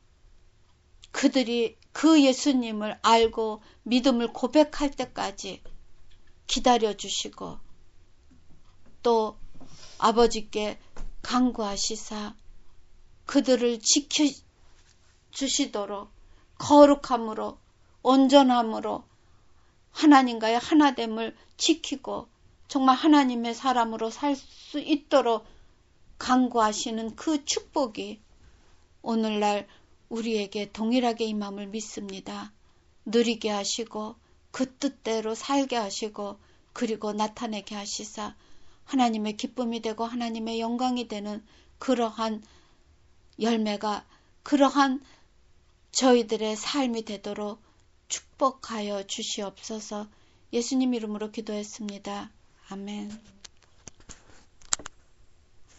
그들이 그 예수님을 알고 믿음을 고백할 때까지 기다려주시고 또 아버지께 간구하시사 그들을 지켜주시도록 거룩함으로 온전함으로 하나님과의 하나됨을 지키고 정말 하나님의 사람으로 살 수 있도록 간구하시는 그 축복이 오늘날 우리에게 동일하게 임함을 믿습니다. 누리게 하시고 그 뜻대로 살게 하시고 그리고 나타내게 하시사 하나님의 기쁨이 되고 하나님의 영광이 되는 그러한 열매가 그러한 저희들의 삶이 되도록 축복하여 주시옵소서. 예수님 이름으로 기도했습니다. 아멘.